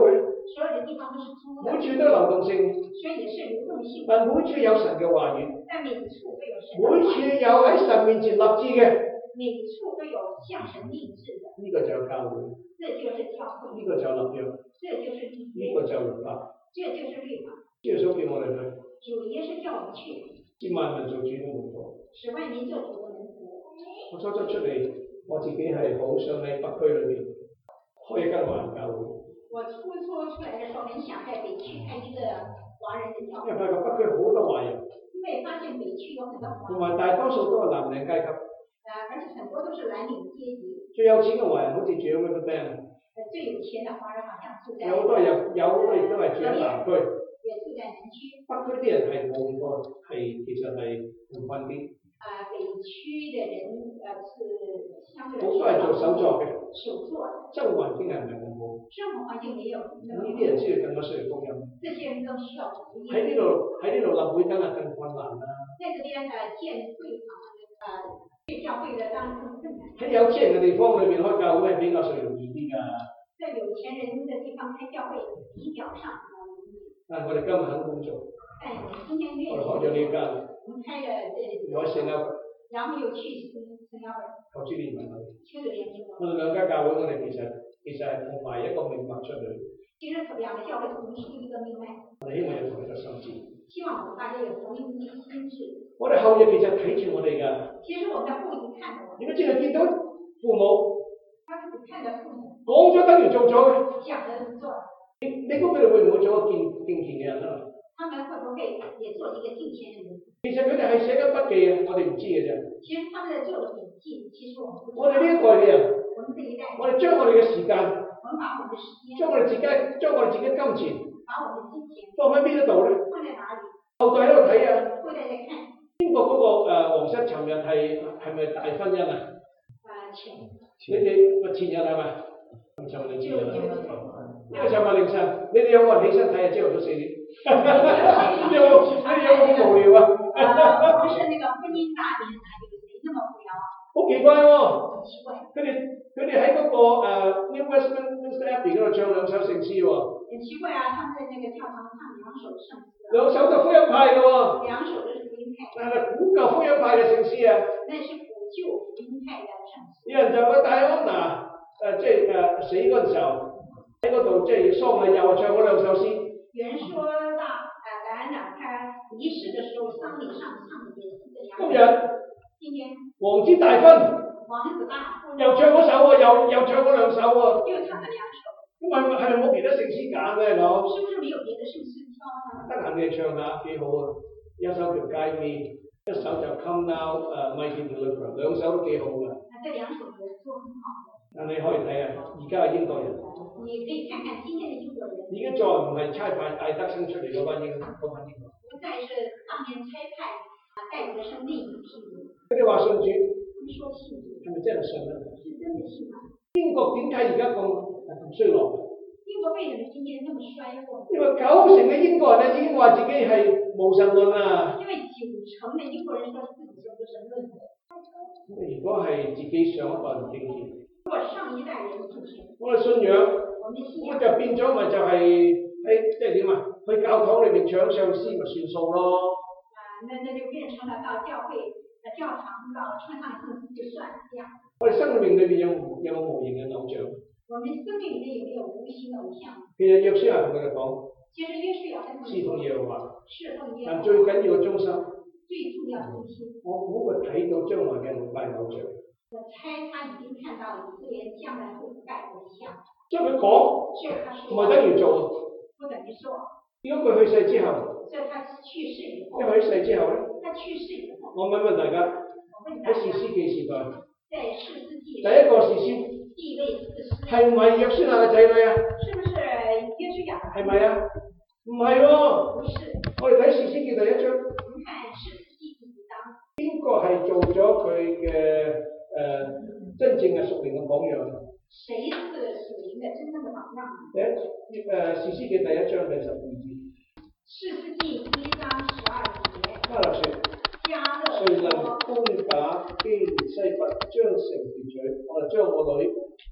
所有的地方都是租的， 每處都有流動性， 所以也是流動性。 但每處有神嘅話語， 但每處都有神， 每處有喺神面前立志嘅， 每處都有向神立志的。 呢、這個就係教會， 這就是教會， 呢、這個就係立約， 這就是立呢、 約， 這個就係律法， 這就是律法。 主耶穌叫我哋去， 主耶穌叫我們去， 使萬民做主嘅門徒。 使萬民做主的門徒。 我初初出嚟，我自己係好想喺北區裏邊開一間華人教會。 我初初出來的時候，很想在北區開一個華人的教會， 因為發覺北區好多華人， 因為發現北區有很多華人， 同埋大多數都係藍領階級。 呃，而且很多都是藍領階級。 最有錢嘅華人好似住喺 Riverbend， 呃，最有錢的華人好像住在， 有好多有有好多亦都係住喺南區。 也住在南區。 北區啲人係冇咁多，係其實係貧困啲。 啊、呃，北區的人，呃，是相對來好多係做手作嘅， 手作的， 生活環境係唔係咁好？ 生活環境沒有那麼好。 呢啲人先至更加需要福音。 這些人更需要福音。 喺呢度喺呢度立會梗係更困難啦。 在這邊呃建會堂，呃建教會的當然更困難。 喺有錢人嘅地方裏邊開教會係比較上容易啲㗎。 在有錢人的地方開教會，比較上比較容易。 但係我哋今日肯咁做。 但我們今天願意。 我哋開咗呢間。 我們開了這。 又喺聖歐。 然後又去聖聖亞本。 求主憐憫我哋。 求主憐憫我。 我哋兩間教會，我哋其實其實係同埋一個命脈出嚟。 其實兩個教會同是一個命脈。 我哋希望有同一個心志。 希望我們大家有同一個心志。 我哋後日其實睇住我哋㗎。 其實我們的後裔看着我們。 你們淨係見到父母。 他們只看着父母。 講咗等於做咗嘅。 講咗就做。 你你估佢哋會唔會做一個敬敬虔嘅人啊？ 他們會不會也做一個敬虔的人？ 其實佢哋係寫緊筆記嘅，我哋唔知嘅啫。 其實他們在做的筆記，其實我們不知道。 我哋呢一代嘅人， 我們這一代， 我哋將我哋嘅時間， 我們把我們的時間， 將我哋自己，將我哋自己金錢， 把我們的金錢放喺邊一度咧？ 放在哪裡？ 後代喺度睇啊。 後代在看。 英國嗰個誒皇室尋日係係咪大婚姻啊？ 啊前。 你哋個前日係咪？尋日你知啦。呢個尋日凌晨，你哋有冇人起身睇啊？朝頭早四點。你有冇？你有冇好無聊啊？ 不是那個婚姻大典啊，有誰那麼無聊啊？ 好奇怪喎！ 好奇怪。 佢哋佢哋喺嗰個誒 New Westminster Abbey 嗰度唱兩首聖詩喎。 很奇怪啊！他們在那個教堂唱兩首聖詩。 兩首就福音派嘅喎。 兩首都是福音派。 但係古舊福音派嘅聖詩啊。 那是古舊福音派嘅聖詩。 有人就話戴安娜誒即係誒死嗰陣時候喺嗰度即係喪禮又唱嗰兩首詩。 有人說到誒戴安娜她離世嘅時候喪禮上唱嘅也是這樣。 今日。 今天。 王子大婚。 王子大婚。 又唱嗰首喎，又又唱嗰兩首喎。 又唱咗兩首。咁係咪係咪冇其他聖詩揀咧？咁？ 是不是沒有別的聖詩挑呢？ 得閒你唱下幾好啊！一首叫《Guide Me》，一首就《Come Now》誒《Mighty Deliverer》，兩首都幾好㗎。啊，這兩首都都很好。啊，你可以睇下，而家嘅英國人。你可以看看今天嘅英國人。已經再唔係差派戴德生出嚟嗰班英嗰班英國。不再是當年差派啊戴德生那一批人。佢哋話信主。佢哋說信主。係咪真係信啊？是真的信啊！英國點解而家咁咁衰落？英國為什麼今天那麼衰落？因為九成嘅英國人咧已經話自己係無神論啊。因為九成嘅英國人說自己是無神論。如果係自己上一代唔敬虔，如果上一代人敬虔，我哋信仰，我就變咗咪就係喺即係點啊？去教堂裏面唱唱詩咪算數咯。啊，那那就變成了到教會、教堂到唱唱聖詩就算這樣。我哋生命裏邊有有冇無形嘅偶像？我們生命裏面有沒有無形偶像？其實約書亞同佢哋講，其實約書亞同佢哋侍奉耶和華，侍奉耶和華。但最緊要嘅忠心，最重要嘅忠心。我估佢睇到將來嘅唔拜偶像。我猜他已經看到以色列將來會拜偶像。即係佢講，唔係等於做。不等於做。如果佢去世之後，即係他去世以後。因為去世之後咧，他去世以後。我問問大家，喺士師記時代。在士師記。第一個士師。第一位士師。係唔係約書亞嘅仔女啊？是不是約書亞？係咪啊？唔係喎。不是。我哋睇士師記第一章。我們看士師記第一章。邊個係做咗佢嘅誒真正嘅屬靈嘅榜樣？誰是屬靈嘅真正嘅榜樣？第一誒士師記第一章第十二節。士師記第一章十二節。加勒說。加勒。誰能攻打基列西弗，將城奪取？我就將我女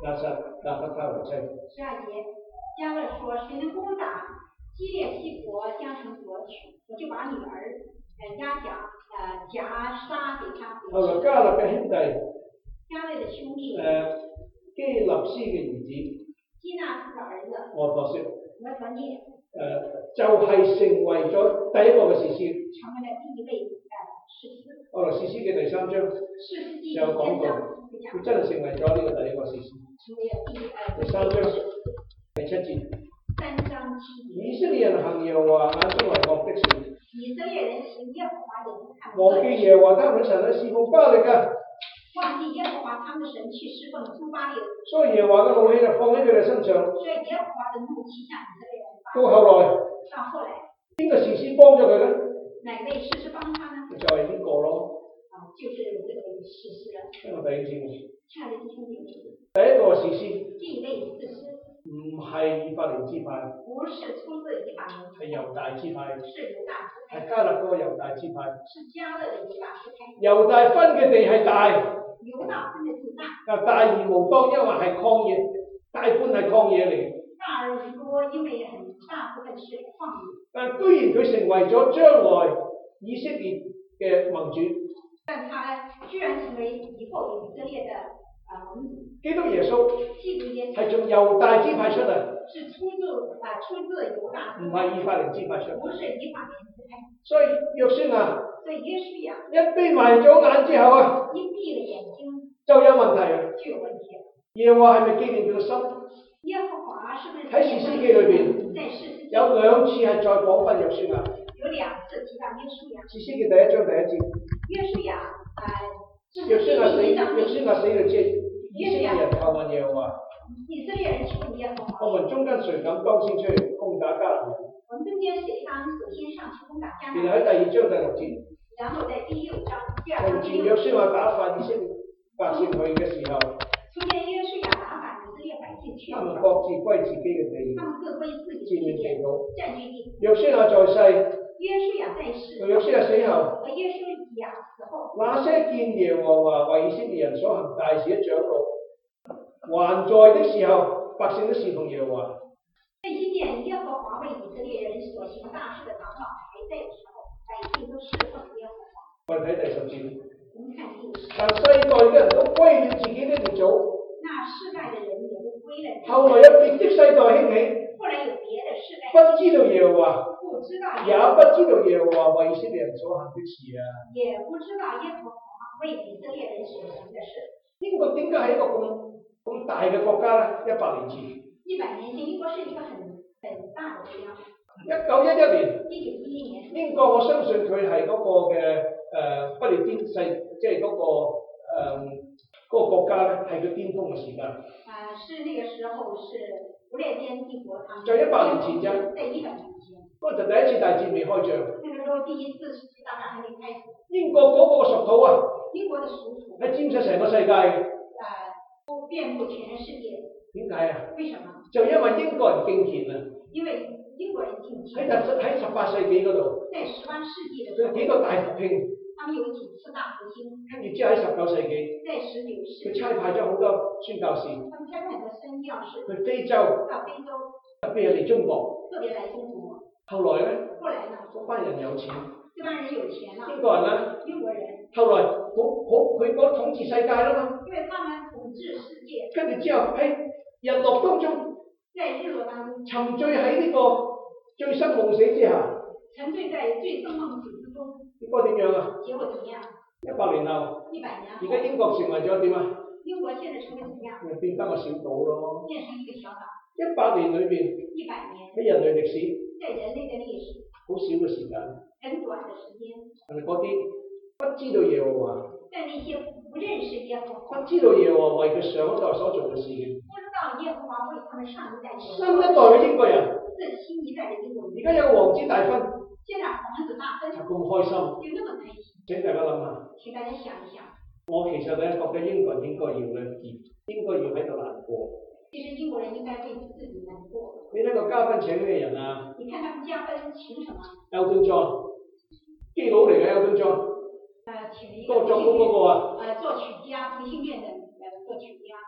拿撒拿撒他为妻。 十二节，加勒说：“谁能攻打基列西国，将城夺取，我就把女儿呃押甲呃夹杀给他。” 後來加勒嘅兄弟， 加勒的兄弟， 誒基立斯嘅兒子， 基納斯的兒子， 俄陀薛， 俄陀聶， 誒就係成為咗第一個嘅士師， 成為了第一位誒士師。 我哋士師嘅第三章士師記有講過，佢真係成為咗呢個第一個士師。 成為了第誒第三章第七節， 三章七節。 以色列人行耶和華眼中為惡的事， 以色列人行耶和華眼中看忘記耶和華他們神去侍奉巴力嘅， 忘記耶和華他們神去侍奉諸巴力， 所以耶和華嘅怒氣就放喺佢哋身上。 所以耶和華的怒氣向以色列人發。 到後來， 到後來， 邊個士師幫咗佢咧？ 哪位士師幫他呢？ 就係呢個咯。 啊，就是這位士師了。 因為弟兄姊妹， 親愛的弟兄姊妹， 第一個士師這一位士師唔係以法蓮支派， 不是出自以法蓮， 係猶大支派， 是猶大支派， 係加勒嗰個猶大支派。 是加勒的猶大支派。 猶大分嘅地係大， 猶大分的地大， 啊大而無當，因為係曠野，大半係曠野嚟。 大而無多，因為很大部分是曠野。 但居然佢成為咗將來以色列嘅盟主。 但他居然成為以後以色列的啊盟主。 基督耶穌基督耶穌係從猶大支派出嚟， 是出自啊出自猶大支唔派， 係以法蓮支派出嚟。 不是以法蓮支派。 所以約書亞所以約書亞一閉埋咗眼之後啊， 一閉了眼睛就有問題啊！ 就有問題了。 耶和華係咪紀念佢嘅心？ 耶和華是不是喺士師記裏邊在士師記有兩次係再講翻約書亞。 有兩次提到約書亞。 士師記第一章第一節。 約書亞啊， 約書亞死，約書亞死了之後，以色列人求問耶和華。 以色列人求問耶和華。 我們中間誰敢當先出去攻打迦南人？ 我們中間誰當首先上去攻打迦南人？ 然後喺第二章第六節。 然後在第六章第二章從前約書亞打發以色列百姓去嘅時候， 從前約書亞打發以色列百姓去， 他們各自歸自己嘅地， 他們各歸自己佔領的地， 地土。 佔據地。 約書亞在世， 約書亞在世， 約書亞死後， 和約書亞死後， 那些見耶和華為以色列人所行大事的長老，還在的時候，百姓都侍奉耶和華。 那些見耶和華為以色列人所行大事的長老還在的時候，百姓都侍奉耶和華。 我哋睇第十節。 我們看第十節。 但世代嘅人都歸了自己的列祖。 那世代的人也都歸了。 後來有別的世代興起。 後來有別的世代。 不知道耶和華。 不知道。 也不知道耶和華為以色列人所行的事啊。 也不知道耶和華為以色列人所行的事。 英國點解係一個咁咁大嘅國家咧？一百年前。 一百年前，英國是一個很很大的國家。 一九一一年。 一九一一年。 英國我相信佢係嗰個嘅誒不列顛世，即係嗰個誒嗰個國家咧，係佢巔峰嘅時間。啊， 是那個時候是不列顛帝國他們。 在一百年前啫。 在一百年前。 嗰陣第一次大戰未開仗。 那個時候第一次世界大戰還沒開始。 英國嗰個屬土啊。 英國的屬土。 係佔晒成個世界嘅。 誒，都遍佈全世界。 點解啊？ 為什麼？ 就因為英國人敬虔啊。 因為英國人敬虔。 喺十喺十八世紀嗰度。 在十八世紀的時候。 佢幾個大復興。 他們有幾次大復興。 跟住之後喺十九世紀。 在十九世紀。 佢差派咗好多宣教士。 他們差派很多宣教士。 去非洲。 到非洲。 特別係嚟中國。 特別嚟中國。 後來咧？ 後來呢？ 嗰班人有錢。 這班人有錢啦。 英國人咧？ 英國人。 後來好好佢嗰統治世界啦嘛。 因為他們統治世界。 跟住之後喺日落當中。 在日落當中。沉醉喺呢個醉生夢死之下。 沉醉在醉生夢死之中。 結果點樣啊？ 結果點樣？ 一百年後。 一百年後。 而家英國成為咗點啊？ 英國現在成為點樣？ 咪變翻個小島咯。 變成一個小島。 一百年裏邊。 一百年。 喺人類歷史。 在人類的歷史。 好少嘅時間。 很短的時間。 係咪嗰啲不知道耶和華？ 但那些不認識耶和華。 不知道耶和華為佢上一代所做嘅事嘅。 不知道耶和華為他們上一代。 新一代嘅英國人。 是新一代嘅英國人。 而家有個王子大婚。 現在王子大婚。 就咁開心。 就那麼開心。 請大家諗下。 請大家想一想。 我其實咧覺得英國人應該要咧，應該要喺度難過。 其實英國人應該為自己難過。 你睇個嘉賓請咩人啊？ 你看他們嘉賓請什麼 Elton John， 基佬嚟嘅 Elton John。 誒，請一個作曲嗰個啊。 誒，作曲家，同性戀嘅誒作曲家。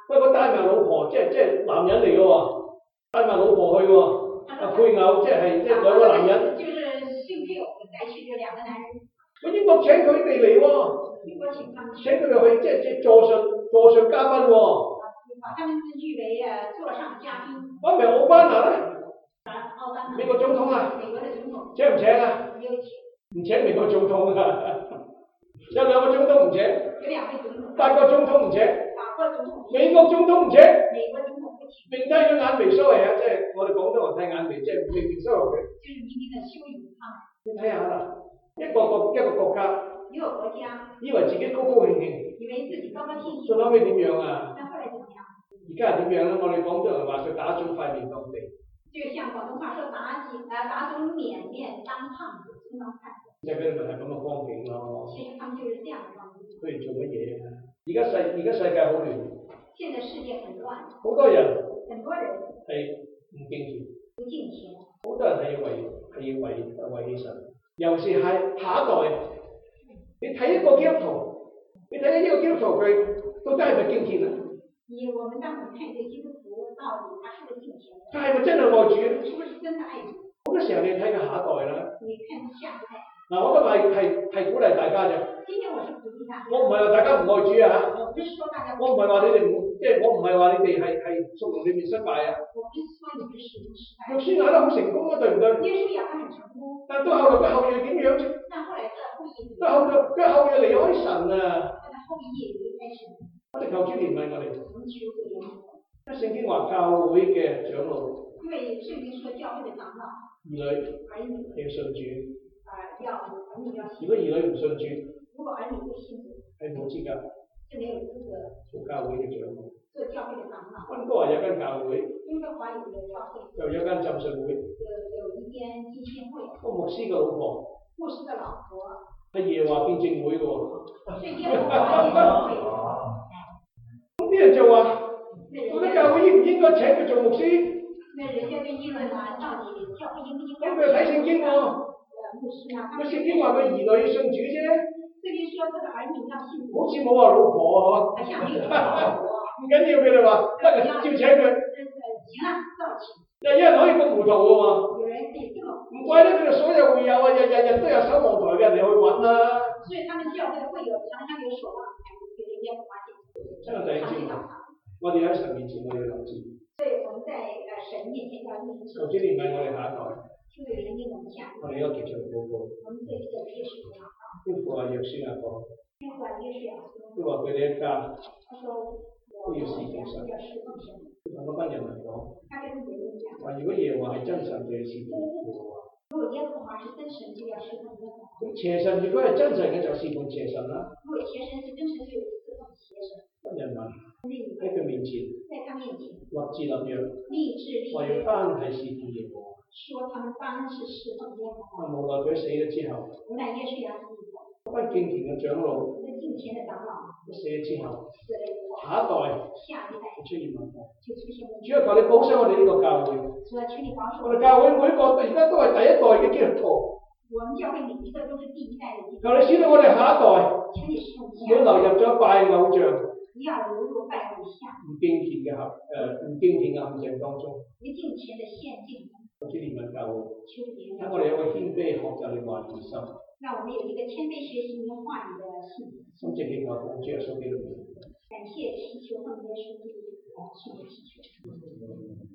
不過帶埋老婆，即係即係男人嚟嘅喎，帶埋老婆去喎。啊配偶即係即係兩個男人。 就是性配偶帶去嘅兩個男人。 我英國請佢哋嚟喎。 英國請他們。請佢哋去即係即係座上座上嘉賓喎。 把他們自居為誒座上嘉賓。 咁咪奧巴馬咧？ 奧巴馬。美國總統啊？ 美國嘅總統。 請唔請啊？ 沒有請。唔請美國總統啊？有兩個總統唔請。 有兩位總統。 法國總統唔請。 法國總統。 美國總統唔請。 美國總統不請。 明低咗眼眉鬚嚟啊！即係我哋廣東人睇眼眉，即係明明鬚佢。 就是明明的羞辱他們。 你睇下啦，一個國一個國家。 一個國家。 以為自己高高興興。 以為自己高高興興。 最後尾點樣啊？ 那後來怎麼樣？ 而家係點樣咧？我哋廣東人話佢打腫塊面當地。 就像廣東話說打幾誒打腫臉面當胖子，經常看。 即係佢哋咪係咁嘅光景咯。 其實他們就是這樣嘅光景。 佢哋做乜嘢啊？而家世而家世界好亂。 現在世界很亂。好多人。 很多人。係唔敬虔。 不敬虔。 好多人係要為係要為為起神，尤其是係下一代。你睇一個基督徒，你睇呢個基督徒佢到底係咪敬虔啊？ 以我們當我們看這個基督徒，到底他是不是敬虔？ 佢係咪真係愛主？ 是不是真的愛主？ 好多時候你睇佢下一代啦。 你看下一代。嗱， 我今日係係係鼓勵大家啫。 今天我是鼓勵大家。 我唔係話大家唔愛主啊嚇。 我不是說大家。 我唔係話你哋唔，即係我唔係話你哋係係屬靈裏面失敗啊。 我不是說你們屬靈失敗。 約書亞都好成功啊，對唔對？ 約書亞他很成功。 但到後來佢後裔點樣啫？ 但後來佢後裔。佢後裔佢後裔離開神啊。 佢後裔離開神。 我哋求主憐憫我哋。 我們求主憐憫。 聖經話教會嘅長老。 因為聖經說教會嘅長老。兒女。兒女。 要信主。 啊，要兒女要信。 如果兒女唔信主。 如果兒女不信主。係冇資格。 就沒有資格。 做教會嘅長老。 做教會嘅長老。溫哥華有間教會。 溫哥華有個教會。 就有間浸信會。 有有一間浸信會。個牧師嘅老婆。 牧師嘅老婆。 係耶華見證會嘅喎。 係耶華見證會。 咁啲人就話。我覺得教會應唔應該請佢做牧師？ 那人家就議論啦，到底教會應唔應該？ 咁佢睇聖經喎。 牧師啊， 佢聖經話佢兒女信主啫。 聖經說這個兒女要信主。 好似冇話老婆喎。 好像沒有老婆。 唔緊要，佢哋話得嘅，照請佢。 行啦，照請。 有人可以咁糊塗嘅喎。 有人可以這麼。唔怪得佢哋所有會友啊，日日日都有守望台嘅人嚟去揾啦。 所以他們教會的會友常常有守望台，給人家發現。 真係第一次。我哋喺神面前，我哋要留意。 所以我們在誒神面前要認識。求主憐憫我哋下一代。 求主憐憫我們下一代。我哋要結束報告。 我們這一個結束報告。 吩咐阿約書亞講。 吩咐阿約書亞講。 都話佢哋一家。 他說都要侍奉神。 要侍奉神。 同嗰班人民講。 他跟別人講。話如果耶和華係真神，就要侍奉耶和華。 如果耶和華是真神，就要侍奉耶和華。 咁邪神如果係真神嘅，就侍奉邪神啦。 如果邪神是真神，就侍奉邪神。 班人民喺佢面前。 在他面前。 立志立約。 立志立約。 話要單係侍奉耶和華。 說他們單是侍奉耶和華。 無奈佢死咗之後。 無奈耶穌亞死以後。 嗰班敬虔嘅長老。 那敬虔嘅長老。 死咗之後。 死了以後。 下一代。 下一代。 出現問題。 就出現問題。 主要求你保守我哋呢個教會。 主要求你保守。 我哋教會每個而家都係第一代嘅基督徒。 我們教會每一個都是第一代嘅基督徒。 求你使到我哋下一代。 求你使我們下一代。 唔好流入咗拜偶像。 不要流入拜偶像。 唔敬虔嘅合誒唔敬虔嘅陷阱當中。 不敬虔嘅陷阱。 求主憐憫教會。 求憐憫。 等我哋有個謙卑學習你話語心。 讓我們有一個謙卑學習你話語的心。 心直祈求奉主耶穌基督。 感謝祈求奉耶穌基督的聖名祈求。